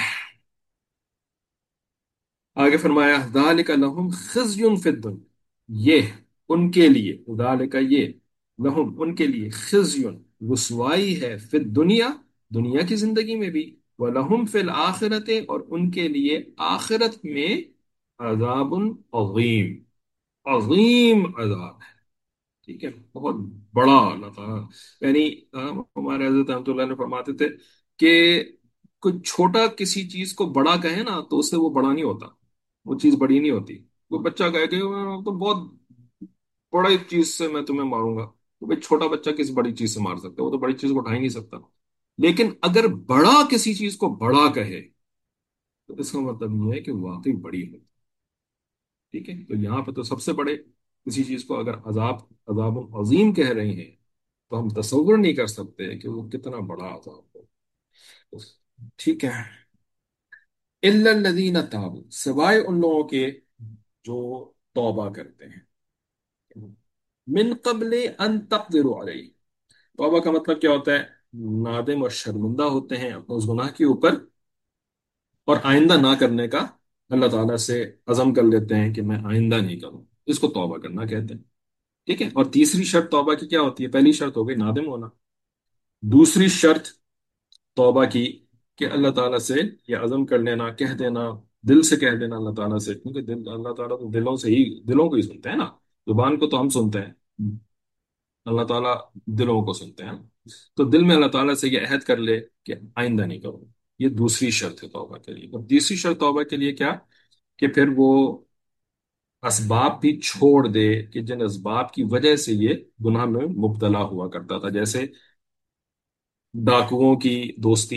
آگے فرمایا ذالک لہم خزی فی الدنیا، یہ ان کے لیے، ذالک یہ، لہم ان کے لیے، خزی رسوائی ہے، فی الدنیا دنیا کی زندگی میں بھی، وَلَهُمْ فی الآخرت اور ان کے لیے آخرت میں عذاب عظیم، عظیم عذاب ہے۔ ٹھیک ہے، بہت بڑا اللہ تعالیٰ، یعنی ہمارے حضرت رحمۃ اللہ نے فرماتے تھے کہ کوئی چھوٹا کسی چیز کو بڑا کہے نا تو اس سے وہ بڑا نہیں ہوتا، وہ چیز بڑی نہیں ہوتی۔ وہ بچہ کہے کہ تو بہت بڑی چیز سے میں تمہیں ماروں گا، تو بھائی چھوٹا بچہ کس بڑی چیز سے مار سکتا ہے؟ وہ تو بڑی چیز کو اٹھا ہی نہیں سکتا۔ لیکن اگر بڑا کسی چیز کو بڑا کہے تو اس کا مطلب یہ ہے کہ واقعی بڑی ہے۔ ٹھیک ہے، تو یہاں پہ تو سب سے بڑے کسی چیز کو اگر عذاب عظیم کہہ رہے ہیں تو ہم تصور نہیں کر سکتے کہ وہ کتنا بڑا عذاب ہو۔ ٹھیک ہے، الا الذین تابوا، سوائے ان لوگوں کے جو توبہ کرتے ہیں، من قبل ان تقدروا علیہ۔ توبہ کا مطلب کیا ہوتا ہے؟ نادم اور شرمندہ ہوتے ہیں اپنے اس گناہ کے اوپر، اور آئندہ نہ کرنے کا اللہ تعالیٰ سے عزم کر لیتے ہیں کہ میں آئندہ نہیں کروں، اس کو توبہ کرنا کہتے ہیں۔ ٹھیک ہے، اور تیسری شرط توبہ کی کیا ہوتی ہے؟ پہلی شرط ہو گئی نادم ہونا، دوسری شرط توبہ کی کہ اللہ تعالیٰ سے یہ عزم کر لینا، کہہ دینا، دل سے کہہ دینا اللہ تعالیٰ سے، کیونکہ اللہ تعالیٰ تو دلوں سے ہی، دلوں کو ہی سنتے ہیں نا، زبان کو تو ہم سنتے ہیں، اللہ تعالیٰ دلوں کو سنتے ہیں۔ تو دل میں اللہ تعالیٰ سے یہ عہد کر لے کہ آئندہ نہیں کروں، یہ دوسری شرط ہے توبہ کے لیے۔ اور تیسری شرط توبہ کے لیے کیا؟ کہ پھر وہ اسباب بھی چھوڑ دے کہ جن اسباب کی وجہ سے یہ گناہ میں مبتلا ہوا کرتا تھا، جیسے ڈاکوؤں کی دوستی،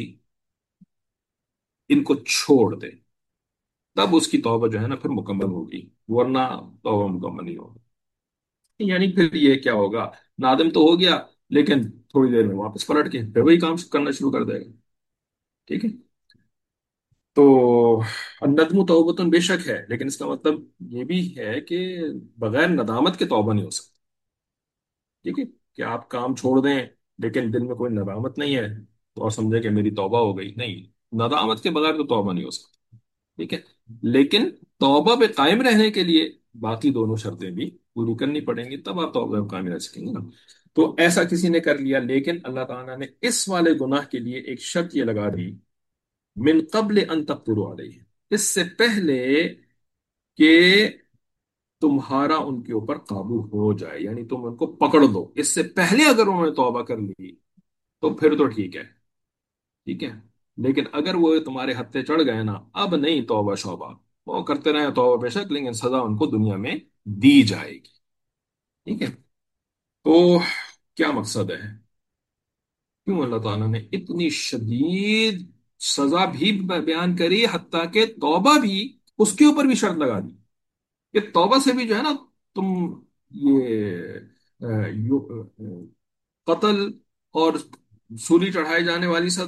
ان کو چھوڑ دے، تب اس کی توبہ جو ہے نا پھر مکمل ہوگی، ورنہ توبہ مکمل نہیں ہوگی۔ یعنی پھر یہ کیا ہوگا؟ نادم تو ہو گیا، لیکن تھوڑی دیر میں واپس پلٹ کے پھر وہی کام کرنا شروع کر دے گا۔ ٹھیک ہے، تو الندم توبۃ بے شک ہے، لیکن اس کا مطلب یہ بھی ہے کہ بغیر ندامت کے توبہ نہیں ہو سکتی۔ ٹھیک ہے، کہ آپ کام چھوڑ دیں لیکن دل میں کوئی ندامت نہیں ہے تو اور سمجھے کہ میری توبہ ہو گئی، نہیں، ندامت کے بغیر تو توبہ نہیں ہو سکتی۔ ٹھیک ہے، لیکن توبہ پہ قائم رہنے کے لیے باقی دونوں شرطیں بھی پوری کرنی پڑیں گی، تب آپ توبہ پہ قائم رہ سکیں گے نا۔ تو ایسا کسی نے کر لیا، لیکن اللہ تعالیٰ نے اس والے گناہ کے لیے ایک شرط یہ لگا دی، من قبل ان تقدروا علیہ، اس سے پہلے کہ تمہارا ان کے اوپر قابو ہو جائے، یعنی تم ان کو پکڑ دو، اس سے پہلے اگر انہوں نے توبہ کر لی تو پھر تو ٹھیک ہے۔ ٹھیک ہے، لیکن اگر وہ تمہارے ہتھے چڑھ گئے نا، اب نہیں توبہ شوبہ، وہ کرتے رہے توبہ بے شک، لیکن سزا ان کو دنیا میں دی جائے گی۔ ٹھیک ہے، تو کیا مقصد ہے؟ کیوں اللہ تعالیٰ نے اتنی شدید سزا بھی بیان کری، حتیٰ کہ توبہ بھی اس کے اوپر بھی شرط لگا دی کہ توبہ سے بھی جو ہے نا تم یہ قتل اور سولی چڑھائے جانے والی سزا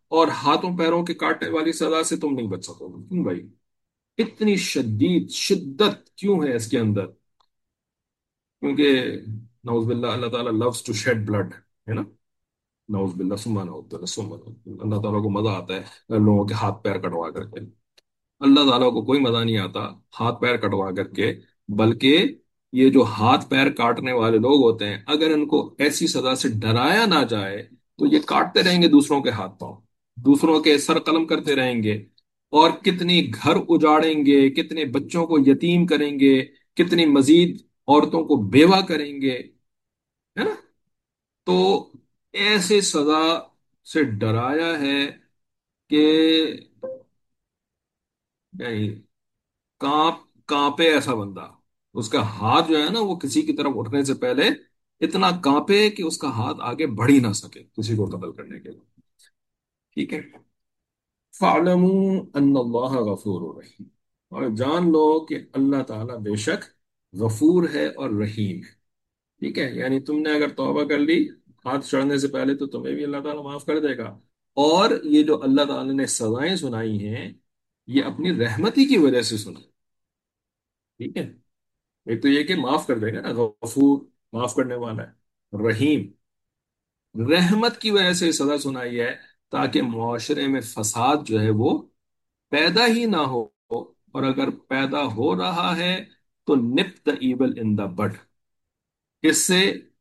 اور ہاتھوں پیروں کے کاٹنے والی سزا سے تم نہیں بچ سکو گے، کیوں بھائی؟ اتنی شدید شدت کیوں ہے اس کے اندر؟ کیونکہ نعوذ باللہ اللہ تعالیٰ لوز ٹو شیڈ بلڈ، ہے نا؟ نعوذ باللہ ثم نعوذ باللہ ثم نعوذ باللہ، اللہ تعالیٰ کو مزہ آتا ہے لوگوں کے ہاتھ پیر کٹوا کر کے۔ اللہ تعالیٰ کو کوئی مزہ نہیں آتا ہاتھ پیر کٹوا کر کے، بلکہ یہ جو ہاتھ پیر کاٹنے والے لوگ ہوتے ہیں، اگر ان کو ایسی سزا سے ڈرایا نہ جائے تو یہ کاٹتے رہیں گے دوسروں کے ہاتھ پاؤں، دوسروں کے سر قلم کرتے رہیں گے، اور کتنی گھر اجاڑیں گے، کتنے بچوں کو یتیم کریں گے، کتنی مزید عورتوں کو بیوہ کریں گے، ہے نا؟ تو ایسے سزا سے ڈرایا ہے کہ یعنی کانپ کانپے ایسا بندہ، اس کا ہاتھ جو ہے نا وہ کسی کی طرف اٹھنے سے پہلے اتنا کانپے کہ اس کا ہاتھ آگے بڑھ ہی نہ سکے کسی کو قتل کرنے کے لیے، ٹھیک ہے؟ فَاعْلَمُوا أَنَّ اللَّهَ غَفُورٌ رَحِيمٌ، اور جان لو کہ اللہ تعالیٰ بے شک غفور ہے اور رحیم ہے، ٹھیک ہے؟ یعنی تم نے اگر توبہ کر لی ہاتھ چڑھنے سے پہلے تو تمہیں بھی اللہ تعالیٰ معاف کر دے گا، اور یہ جو اللہ تعالیٰ نے سزائیں سنائی ہیں یہ اپنی رحمتی کی وجہ سے سنائی، ٹھیک ہے؟ ایک تو یہ کہ معاف کر دے گا نا، غفور معاف کرنے والا ہے، رحیم رحمت کی وجہ سے سزا سنائی ہے تاکہ معاشرے میں فساد جو ہے وہ پیدا ہی نہ ہو، اور اگر پیدا ہو رہا ہے تو نپ دا ایول ان دا بڈ، اس سے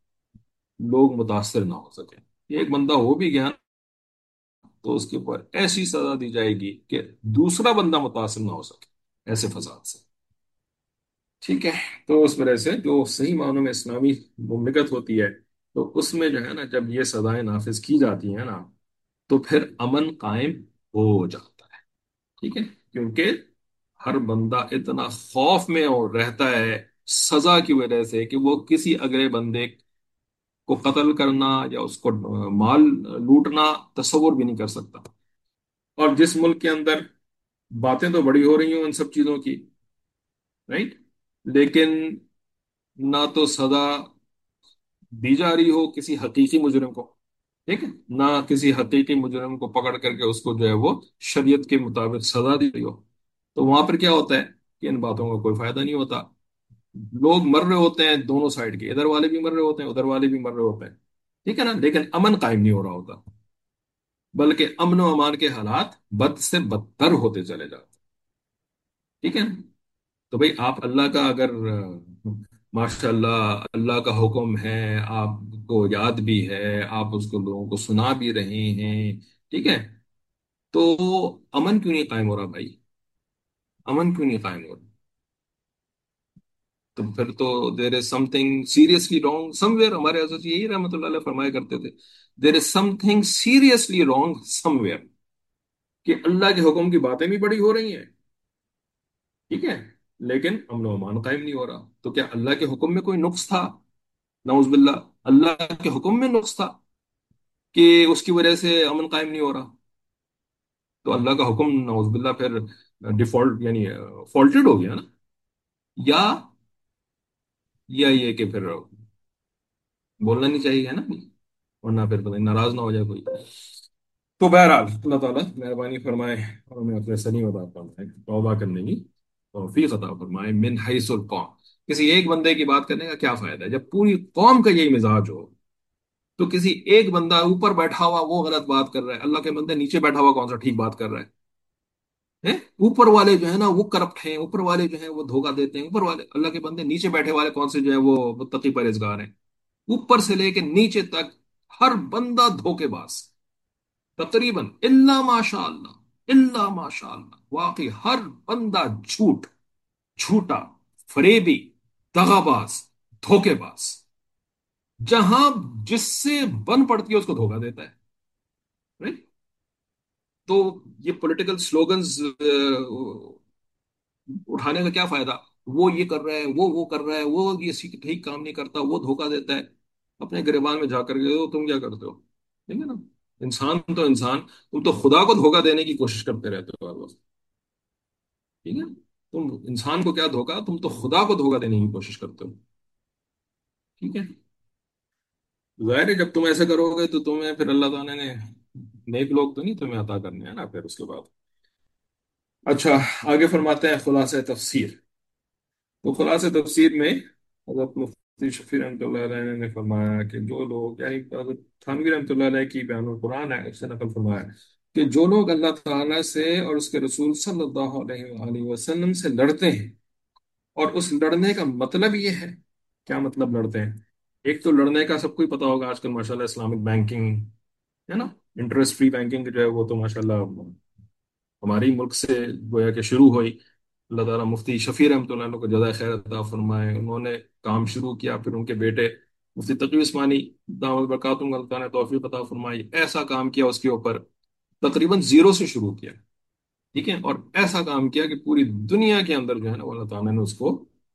لوگ متاثر نہ ہو سکے۔ ایک بندہ ہو بھی گیا تو اس کے اوپر ایسی سزا دی جائے گی کہ دوسرا بندہ متاثر نہ ہو سکے ایسے فساد سے، ٹھیک ہے؟ تو اس وجہ سے جو صحیح معنوں میں اسلامی مملکت ہوتی ہے تو اس میں جو ہے نا جب یہ سزائیں نافذ کی جاتی ہیں نا تو پھر امن قائم ہو جاتا ہے، ٹھیک ہے؟ کیونکہ ہر بندہ اتنا خوف میں اور رہتا ہے سزا کی وجہ سے کہ وہ کسی اگلے بندے کو قتل کرنا یا اس کو مال لوٹنا تصور بھی نہیں کر سکتا۔ اور جس ملک کے اندر باتیں تو بڑی ہو رہی ہوں ان سب چیزوں کی، رائٹ، لیکن نہ تو سزا دی جا رہی ہو کسی حقیقی مجرم کو، ٹھیک ہے، نہ کسی حقیقی مجرم کو پکڑ کر کے اس کو جو ہے وہ شریعت کے مطابق سزا دی رہی ہو، تو وہاں پر کیا ہوتا ہے کہ ان باتوں کا کوئی فائدہ نہیں ہوتا، لوگ مر رہے ہوتے ہیں دونوں سائڈ کے، ادھر والے بھی مر رہے ہوتے ہیں ادھر والے بھی مر رہے ہوتے ہیں، ٹھیک ہے نا؟ لیکن امن قائم نہیں ہو رہا ہوتا، بلکہ امن و امان کے حالات بد سے بدتر ہوتے چلے جاتے ہیں، ٹھیک ہے نا؟ تو بھئی آپ اللہ کا اگر ماشاء اللہ اللہ کا حکم ہے، آپ کو یاد بھی ہے، آپ اس کو لوگوں کو سنا بھی رہے ہیں، ٹھیک ہے، تو امن کیوں نہیں قائم ہو رہا بھائی؟ امن کیوں نہیں قائم ہو رہا؟ تو پھر تو there is something seriously wrong somewhere, ہمارے حضرت یہی رحمۃ اللہ علیہ فرمایا کرتے تھے، there is something seriously wrong somewhere, کہ اللہ کے حکم کی باتیں بھی بڑی ہو رہی ہیں، ٹھیک ہے، لیکن امن و امان قائم نہیں ہو رہا، تو کیا اللہ کے حکم میں کوئی نقص تھا؟ نعوذ باللہ اللہ کے حکم میں نقص تھا کہ اس کی وجہ سے امن قائم نہیں ہو رہا؟ تو اللہ کا حکم نعوذ باللہ پھر ڈیفالٹ یعنی فالٹڈ ہو گیا نا؟ یا یہ کہ پھر بولنا نہیں چاہیے نا، ورنہ پھر پتہ نہیں ناراض نہ ہو جائے کوئی۔ تو بہرحال اللہ تعالیٰ مہربانی فرمائے اور ہمیں اپنے سنی عطا فرمائے، توبہ کرنے کی توفیق عطا فرمائے من حیث القوم۔ کسی ایک بندے کی بات کرنے کا کیا فائدہ ہے جب پوری قوم کا یہی مزاج ہو؟ تو کسی ایک بندہ اوپر بیٹھا ہوا وہ غلط بات کر رہا ہے، اللہ کے بندے نیچے بیٹھا ہوا کون سا ٹھیک بات کر رہا ہے؟ اوپر والے جو ہے نا وہ کرپٹ ہیں، اوپر والے جو ہیں وہ دھوکہ دیتے ہیں، اوپر والے اللہ کے بندے نیچے بیٹھے والے کون سے جو ہے وہ متقی پرہیزگار ہیں؟ اوپر سے لے کے نیچے تک ہر بندہ دھوکے باز، تقریباً الا ماشاء اللہ، الا ماشاء اللہ، واقعی ہر بندہ جھوٹا، فریبی، دغا باز، دھوکے باز، جہاں جس سے بن پڑتی ہے اس کو دھوکہ دیتا ہے، right؟ تو یہ پولیٹیکل سلوگنز اٹھانے کا کیا فائدہ؟ وہ یہ کر رہا ہے، وہ کر رہا ہے، وہ یہ ٹھیک کام نہیں کرتا، وہ دھوکہ دیتا ہے، اپنے گریبان میں جا کر کے تم کیا کرتے ہو؟ ٹھیک ہے نا؟ انسان تو انسان، تم تو خدا کو دھوکہ دینے کی کوشش کرتے رہتے ہو ہر وقت، ٹھیک ہے؟ تم انسان کو کیا دھوکہ، تم تو خدا کو دھوکہ دینے کی کوشش کرتے ہو، ٹھیک ہے؟ ظاہر ہے جب تم ایسا کرو گے تو تمہیں پھر اللہ تعالیٰ نے नेक लोग तो नहीं तुम्हें अता करने हैं ना फिर उसके बाद। अच्छा, आगे फरमाते हैं खुलासा तफसीर। तो खुलासा तफसीर में हज़रत मुफ्ती शफी रहमतुल्लाह अलैह ने फरमाया कि जो लोग, यानी हज़रत थानवी रहमतुल्लाह अलैह की बयानुल कुरान है, उससे नकल फरमाया कि जो लोग अल्लाह ताला से और उसके रसूल सल्लल्लाहु अलैहि वसल्लम से लड़ते हैं, और उस लड़ने का मतलब ये है, क्या मतलब लड़ते हैं? एक तो लड़ने का सबको ही पता होगा, आजकल माशाल्लाह इस्लामिक बैंकिंग है ना, इंटरेस्ट फ्री बैंकिंग जो है वो तो माशाल्लाह हमारे ही मुल्क से गोया कि शुरू हुई। अल्लाह ताला मुफ्ती शफी रहमतुल्लाह अलैह को जज़ाए खैर अता फरमाए, उन्होंने काम शुरू किया, फिर उनके बेटे मुफ्ती तकी उस्मानी दामद बरकातुहू, अल्लाह ताला ने तौफीक अता फरमाई, ऐसा काम किया उसके ऊपर, तकरीबन जीरो से शुरू किया। ठीक है, और ऐसा काम किया कि पूरी दुनिया के अंदर जो है ना वो अल्लाह ताला ने उसको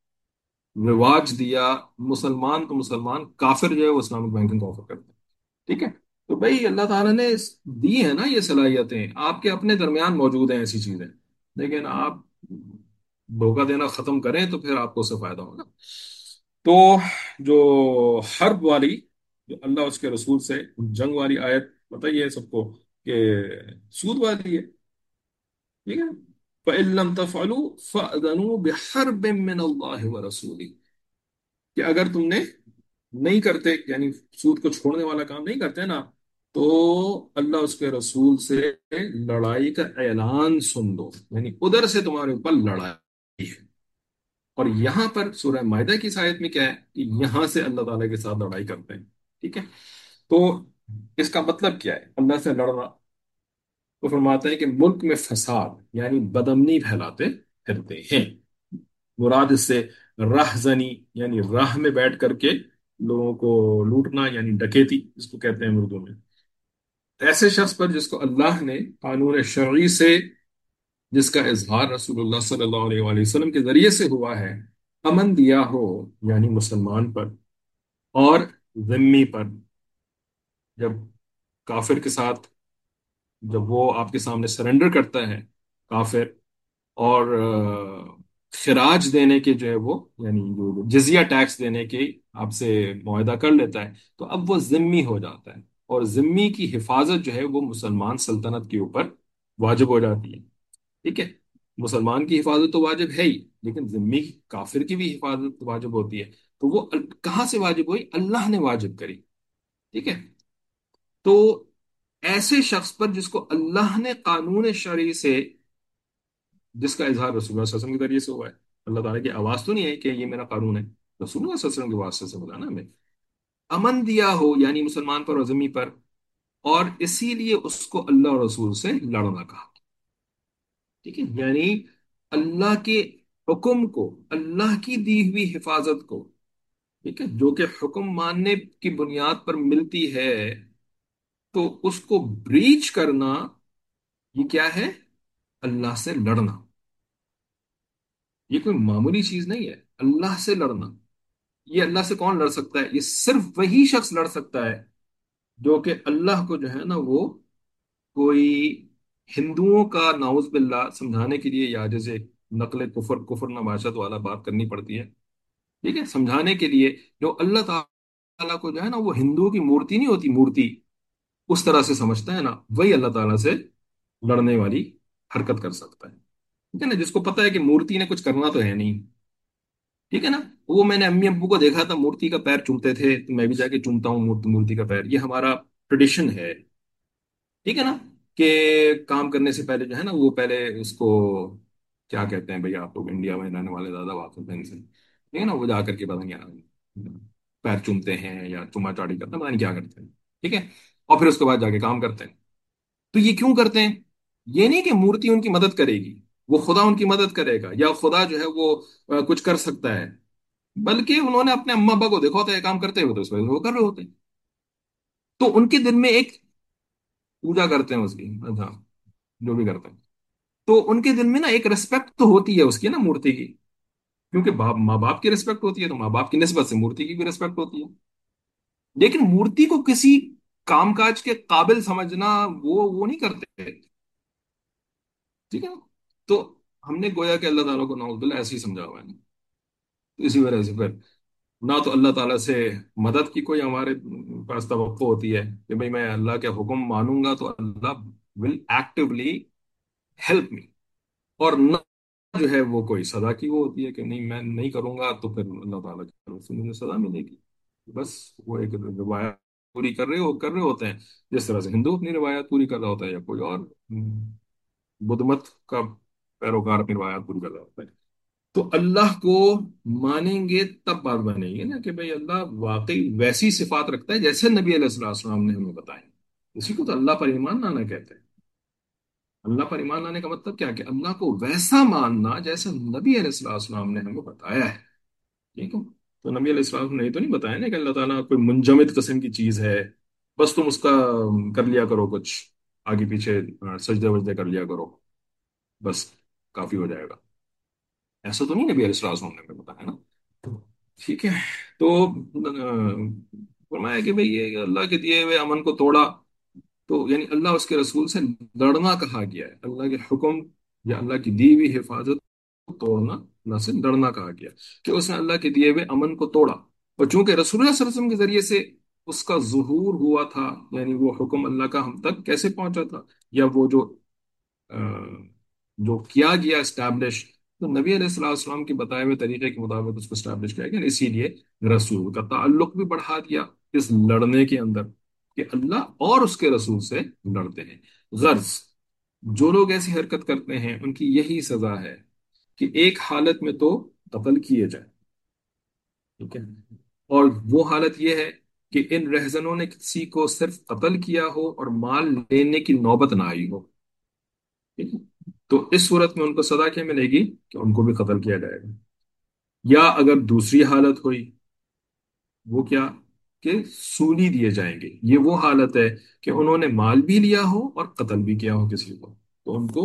रिवाज दिया। मुसलमान तो मुसलमान, काफिर जो है वो इस्लामिक बैंकिंग ऑफर करते हैं। ठीक है, तो भाई अल्लाह ताला ने दी है ना ये सलाहियतें, आपके अपने दरमियान मौजूद हैं ऐसी चीजें, लेकिन आप धोखा देना खत्म करें तो फिर आपको उससे फायदा होगा। तो जो हर्ब वाली, जो अल्लाह उसके रसूल से जंग वाली आयत बताइए सबको कि सूद वाली है। ठीक है, फ़इन लम तफ़अलू फ़अज़नू बिहर्बिम मिनल्लाहि व रसूलिही, कि अगर तुमने नहीं करते, यानी सूद को छोड़ने वाला काम नहीं करते ना, तो अल्लाह उसके रसूल से लड़ाई का ऐलान सुन दो, यानी उधर से तुम्हारे ऊपर लड़ाई है। और यहां पर सूरह मायदा की इस आयत में क्या है कि यहां से अल्लाह ताला के साथ लड़ाई करते हैं। ठीक है, तो इसका मतलब क्या है अल्लाह से लड़ना? तो फरमाते हैं कि मुल्क में फसाद यानी बदअमनी फैलाते फिरते हैं। मुराद इससे राहजनी, यानी राह में बैठ करके लोगों को लूटना, यानी डकैती इसको कहते हैं उर्दू में। ऐसे शख्स पर जिसको अल्लाह ने कानून शरई से, जिसका इजहार रसूलुल्लाह सल्लल्लाहु अलैहि वसल्लम के जरिए से हुआ है, अमन दिया हो, यानी मुसलमान पर और जिम्मी पर, जब काफिर के साथ, जब वो आपके सामने सरेंडर करता है काफिर, और खराज देने के जो है वो, यानी जो जिजिया टैक्स देने के आपसे मुआहदा कर लेता है, तो अब वो जिम्मी हो जाता है, और जिम्मी की हिफाजत जो है वो मुसलमान सल्तनत के ऊपर वाजिब हो जाती है। ठीक है, मुसलमान की हिफाजत तो वाजिब है ही, लेकिन जिम्मी काफिर की भी हिफाजत वाजिब होती है। तो वो कहाँ से वाजिब हुई? अल्लाह ने वाजिब करी। ठीक है, तो ऐसे शख्स पर जिसको अल्लाह ने कानून शरई से, जिसका इजहार रसूलुल्लाह सल्लल्लाहु अलैहि वसल्लम के जरिए से हुआ है, अल्लाह ताला की आवाज तो नहीं है कि ये मेरा कानून है, रसूलुल्लाह सल्लल्लाहु अलैहि वसल्लम के वास्ते से बोला ना हमें, अमन दिया हो यानी मुसलमान पर और जमी पर, और इसीलिए उसको अल्लाह और रसूल से लड़ना कहा। ठीक है, यानी अल्लाह के हुक्म को, अल्लाह की दी हुई हिफाजत को, ठीक है, जो कि हुक्म मानने की बुनियाद पर मिलती है, तो उसको ब्रीच करना, ये क्या है? अल्लाह से लड़ना। ये कोई मामूली चीज नहीं है, अल्लाह से लड़ना। ये अल्लाह से कौन लड़ सकता है? ये सिर्फ वही शख्स लड़ सकता है जो कि अल्लाह को जो है ना वो कोई हिंदुओं का नाउज बिल्ला समझाने के लिए, या जैसे नकल कुफर कुफर नबाशत वाला बात करनी पड़ती है, ठीक है, समझाने के लिए, जो अल्लाह ताला को जो है ना वो हिंदुओं की मूर्ति नहीं होती, मूर्ति उस तरह से समझता है ना, वही अल्लाह ताला से लड़ने वाली हरकत कर सकता है। ठीक है ना, जिसको पता है कि मूर्ति ने कुछ करना तो है नहीं। ठीक है ना, वो मैंने अम्मी अब्बू को देखा था मूर्ति का पैर चूमते थे, तो मैं भी जाके चूमता हूँ मूर्ति का पैर, ये हमारा ट्रेडिशन है। ठीक है ना, कि काम करने से पहले जो है ना वो पहले उसको, क्या कहते हैं भैया, आप लोग इंडिया में रहने वाले ज्यादा वाकिफ हैं इनसे, ठीक है ना, वो जा करके पता नहीं क्या पैर चूमते हैं या चुमा चाटी करते हैं, पता नहीं क्या करते हैं। ठीक है, और फिर उसके बाद जाके काम करते हैं। तो ये क्यों करते हैं? ये नहीं कि मूर्ति उनकी मदद करेगी, वो खुदा उनकी मदद करेगा, या खुदा जो है वो कुछ कर सकता है, बल्कि उन्होंने अपने अम्मा अब्बा को देखा होता है ये काम करते हुए, तो इस वजह से वो कर रहे होते हैं। तो उनके दिल में एक पूजा करते हैं उसकी, अच्छा, जो भी करते हैं, तो उनके दिल में ना एक रिस्पेक्ट तो होती है उसकी ना, मूर्ति की, क्योंकि बाप माँ बाप की रिस्पेक्ट होती है, तो माँ बाप की निस्बत से मूर्ति की भी रिस्पेक्ट होती है। लेकिन मूर्ति को किसी कामकाज के काबिल समझना, वो नहीं करते। ठीक है ना, तो हमने गोया के अल्लाह ताला को नौजुबिल्ला ऐसे ही समझा हुआ है। तो इसी वजह से फिर ना तो अल्लाह ताला से मदद की कोई हमारे पास तवक्को होती है कि भाई मैं अल्लाह के हुक्म मानूंगा तो अल्लाह विल एक्टिवली हेल्प मी, और न जो है वो कोई सजा की वो होती है कि नहीं मैं नहीं करूंगा तो फिर अल्लाह ताला की तरफ से मुझे सजा मिलेगी। बस वो एक रिवायत पूरी कर रहे होते हैं, जिस तरह से हिंदू अपनी रिवायत पूरी कर रहा होता है, या कोई और बुद्ध मत का पैरोकार अपनी रिवायत पूरी कर रहा होता है। तो अल्लाह को मानेंगे तब बात बनेगी ना कि भाई अल्लाह वाकई वैसी सिफात रखता है जैसे नबी अलैहिस्सलाम ने हमें बताया। इसी को तो अल्लाह पर ईमान लाना कहते हैं। अल्लाह पर ईमान लाने का मतलब क्या, कि अल्लाह को वैसा मानना जैसा नबी अलैहिस्सलाम ने हमें बताया है। ठीक है। तो नबी अलैहिस्सलाम ने तो नहीं बताया ना कि अल्लाह ताला कोई मुंजमद किस्म की चीज है, बस तुम उसका कर लिया करो कुछ, आगे पीछे सजदे वजदे कर लिया करो, बस काफी हो जाएगा। ऐसा तो नहीं नबी अलैहिस्सलाम ने हमें बताया ना। ठीक है। तो फरमाया कि भाई ये अल्लाह के दिए हुए अमन को तोड़ा, तो यानी अल्लाह उसके रसूल से लड़ना कहा गया है। अल्लाह के हुक्म या अल्लाह की दी हुई हिफाजत को तोड़ना, अल्लाह से लड़ना कहा गया, कि उसने अल्लाह के दिए हुए अमन को तोड़ा। और चूंकि रसूलुल्लाह सल्लल्लाहु अलैहि वसल्लम के जरिए से उसका ज़ुहूर हुआ था, यानी वो हुक्म अल्लाह का हम तक कैसे पहुंचा था, या वो अ, जो किया गया स्टैब्लिश, तो नबी अलैहिस्सलाम के बताए हुए तरीके के मुताबिक उसको स्टैब्लिश किया गया। इसीलिए रसूल का ताल्लुक भी बढ़ा दिया इस लड़ने के अंदर, कि अल्लाह और उसके रसूल से लड़ते हैं। गर्ज जो लोग ऐसी हरकत करते हैं उनकी यही सजा है, कि एक हालत में तो कत्ल किए जाए। ठीक है। और वो हालत यह है कि इन रहजनों ने किसी को सिर्फ कत्ल किया हो और माल लेने की नौबत ना आई हो। ठीक है। तो इस सूरत में उनको सजा क्या मिलेगी, कि उनको भी कत्ल किया जाएगा। या अगर दूसरी हालत हुई, वो क्या, कि सूली दिए जाएंगे। ये वो हालत है कि उन्होंने माल भी लिया हो और कत्ल भी किया हो किसी को, तो उनको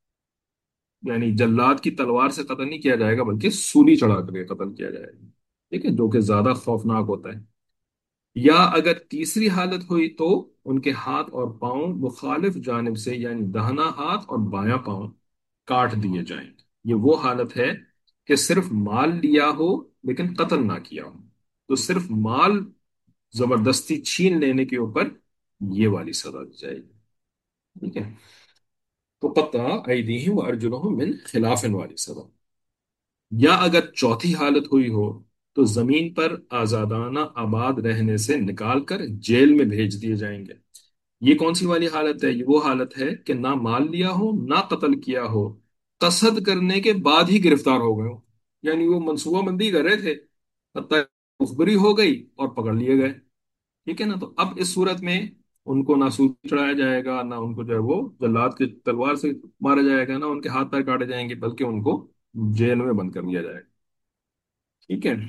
यानी जल्लाद की तलवार से कत्ल नहीं किया जाएगा, बल्कि सूली चढ़ा करके कत्ल किया जाएगा। ठीक है, जो कि ज्यादा खौफनाक होता है। या अगर तीसरी हालत हुई तो उनके हाथ और पांव मुखालिफ जानिब से, यानी दाहिना हाथ और बायां पांव काट दिए जाएंगे। ये वो हालत है कि सिर्फ माल लिया हो लेकिन कत्ल ना किया हो। तो सिर्फ माल जबरदस्ती छीन लेने के ऊपर ये वाली सजा दी जाएगी। ठीक है। तो कत्ता अयदीहिम व अर्जुलहुम मिन खिलाफिन वाली सजा। या अगर चौथी हालत हुई हो तो जमीन पर आजादाना आबाद रहने से निकाल कर जेल में भेज दिए जाएंगे। ये कौन सी वाली हालत है, ये वो हालत है कि ना माल लिया हो ना कत्ल किया हो, कसद करने के बाद ही गिरफ्तार हो गए हो। यानी वो मनसूबा बंदी कर रहे थे, हत्या मुखबरी हो गई और पकड़ लिए गए। ठीक है ना। तो अब इस सूरत में उनको ना सूली चढ़ाया जाएगा, ना उनको जो है वो जल्लाद की तलवार से मारा जाएगा, ना उनके हाथ पैर काटे जाएंगे, बल्कि उनको जेल में बंद कर दिया जाएगा। ठीक है।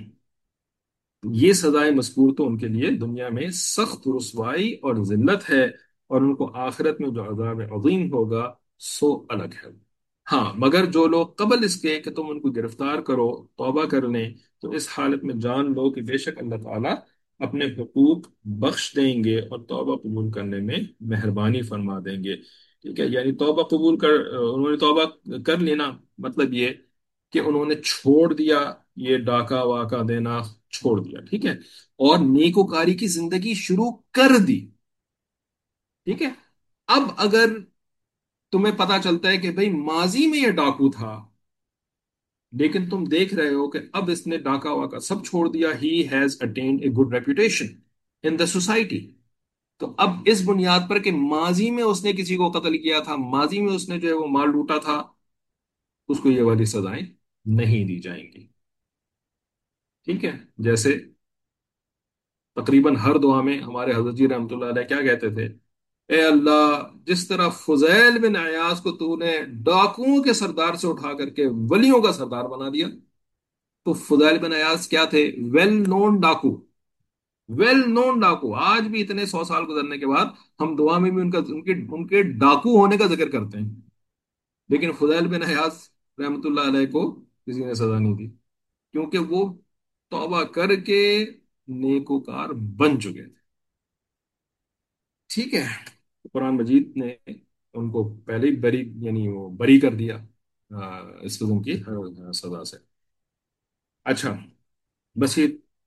ये सजाए मजकूर तो उनके लिए दुनिया में सख्त रुसवाई और जिल्लत है, और उनको आखिरत में जो अजाब अजीम होगा सो अलग है। हाँ, मगर जो लोग कबल इसके कि तुम उनको गिरफ्तार करो, तौबा कर लें, तो इस हालत में जान लो कि बेशक अल्लाह ताला अपने हुकूक बख्श देंगे और तौबा कबूल करने में मेहरबानी फरमा देंगे। ठीक है। यानी तौबा कबूल कर, उन्होंने तौबा कर लेना, मतलब ये कि उन्होंने छोड़ दिया, ये डाका वाका देना छोड़ दिया। ठीक है। और नेकोकारी की जिंदगी शुरू कर दी। ठीक है। अब अगर तुम्हें पता चलता है कि भाई माजी में ये डाकू था, लेकिन तुम देख रहे हो कि अब इसने डाका वाका सब छोड़ दिया, he has attend a good reputation in the society, तो अब इस बुनियाद पर कि माजी में उसने किसी को कत्ल किया था, माजी में उसने जो है वो माल लूटा था, उसको ये वाली सजाएं नहीं दी जाएंगी। ठीक है। जैसे तकरीबन हर दुआ में हमारे हजरत जी रहमतुल्लाह अलैह क्या कहते थे, ए अल्लाह, जिस तरह फुजैल बिन अयाज को तूने डाकुओं के सरदार से उठा करके वलियों का सरदार बना दिया। तो फुजैल बिन अयाज क्या थे, वेल नोन डाकू, वेल नोन डाकू। आज भी इतने 100 साल गुजरने के बाद हम दुआ में भी उनके उनके डाकू होने का जिक्र करते हैं। लेकिन फुजैल बिन अयाज रहमतुल्लाह अलैह को किसी ने सजा नहीं दी, क्योंकि वो तौबा करके नेकोकार बन चुके थे। ठीक है। कुरान मजीद ने उनको पहले ही बरी, यानी वो बरी कर दिया इस किस्म की सजा से। अच्छा, बस ये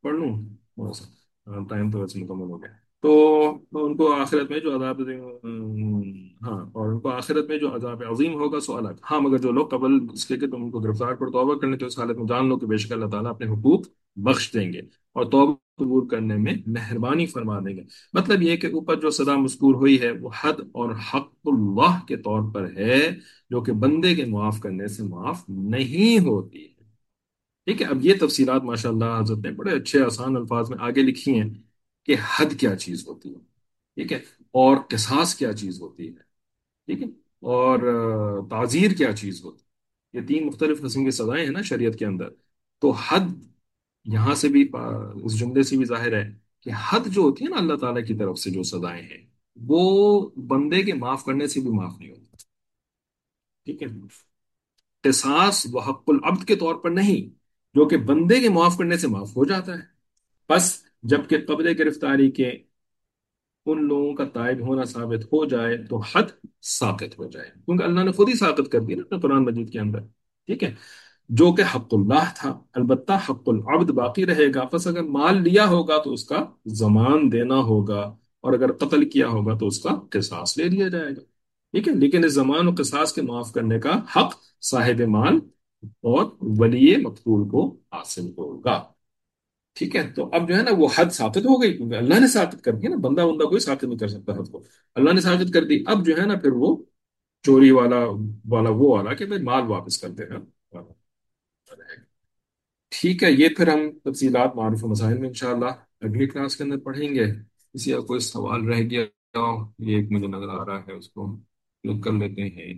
पढ़ लूँ थोड़ा सा, टाइम तो वैसे मुकम्मल हो गया। तो उनको आखिरत में जो अजाब हाँ, और उनको आखिरत में जो अजाब अजीम होगा सो अलग। हाँ, मगर जो लोग कबल इसके कि तुम उनको गिरफ्तार कर तौबा करने तो इस हालत में जान लो कि बेशक अल्लाह ताला अपने हुकूक बख्श देंगे और तौबा कबूल करने में मेहरबानी फरमा देंगे। मतलब ये कि ऊपर जो सदा मज़कूर हुई है वो हद और हक़ुल्लाह के तौर पर है, जो कि बंदे के माफ करने से माफ नहीं होती है। ठीक है, अब ये तफसीलात माशाल्लाह हजरत ने बड़े अच्छे आसान अल्फाज में आगे लिखी हैं कि हद क्या चीज होती है। ठीक है, और किसास क्या चीज होती है। ठीक है, और ताजीर क्या चीज होती है। ये तीन मुख्तलिफ किस्म की सजाएं हैं ना शरीयत के अंदर। तो हद यहां से भी इस जुमले से भी जाहिर है कि हद जो होती है ना अल्लाह ताला की तरफ से जो सजाएं हैं, वो बंदे के माफ करने से भी माफ नहीं होती। ठीक है, किसास व हक्कुल अब्द के तौर पर नहीं, जो कि बंदे के माफ करने से माफ हो जाता है। बस जबकि कब्ज़े गिरफ्तारी के उन लोगों का तायब होना साबित हो जाए तो हद साबित हो जाए, क्योंकि अल्लाह ने खुद ही साबित कर दी ना अपने कुरान मजीद के अंदर। ठीक है, जो कि हक़ुल्लाह था, अलबत्ता हक़ुल अब्द बाकी रहेगा। बस अगर माल लिया होगा तो उसका जमान देना होगा, और अगर कत्ल किया होगा तो उसका किसास ले लिया जाएगा। ठीक है, लेकिन इस जमान और किसास के माफ करने का हक साहिब माल और वली मकतूल को हासिल होगा। ठीक है, तो अब जो है ना वो हद साबित हो गई, क्योंकि अल्लाह ने साबित कर दी ना, बंदा बंदा कोई साबित नहीं कर सकता हद को। अल्लाह ने साबित कर दी। अब जो है ना फिर वो चोरी वाला वाला वो वाला कि भाई माल वापस कर देना वाला। ठीक है, ये फिर हम तफसीलात मारूफ मसाइल में इंशाल्लाह अगली क्लास के अंदर पढ़ेंगे। किसी का कोई सवाल रह गया हो, ये एक मुझे नजर आ रहा है, उसको क्लिक कर लेते हैं।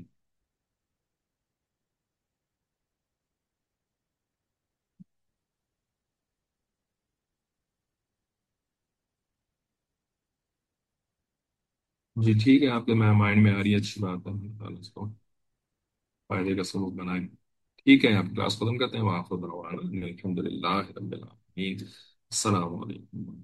जी ठीक है, आपके माइंड में आ रही है, अच्छी बात है, इंशाल्लाह इसको फायदे का सबूत बनाएं। ठीक है, आप क्लास खत्म करते हैं। वहाँ अल्हम्दुलिल्लाह रब्बिल आलमीन। अस्सलाम वालेकुम।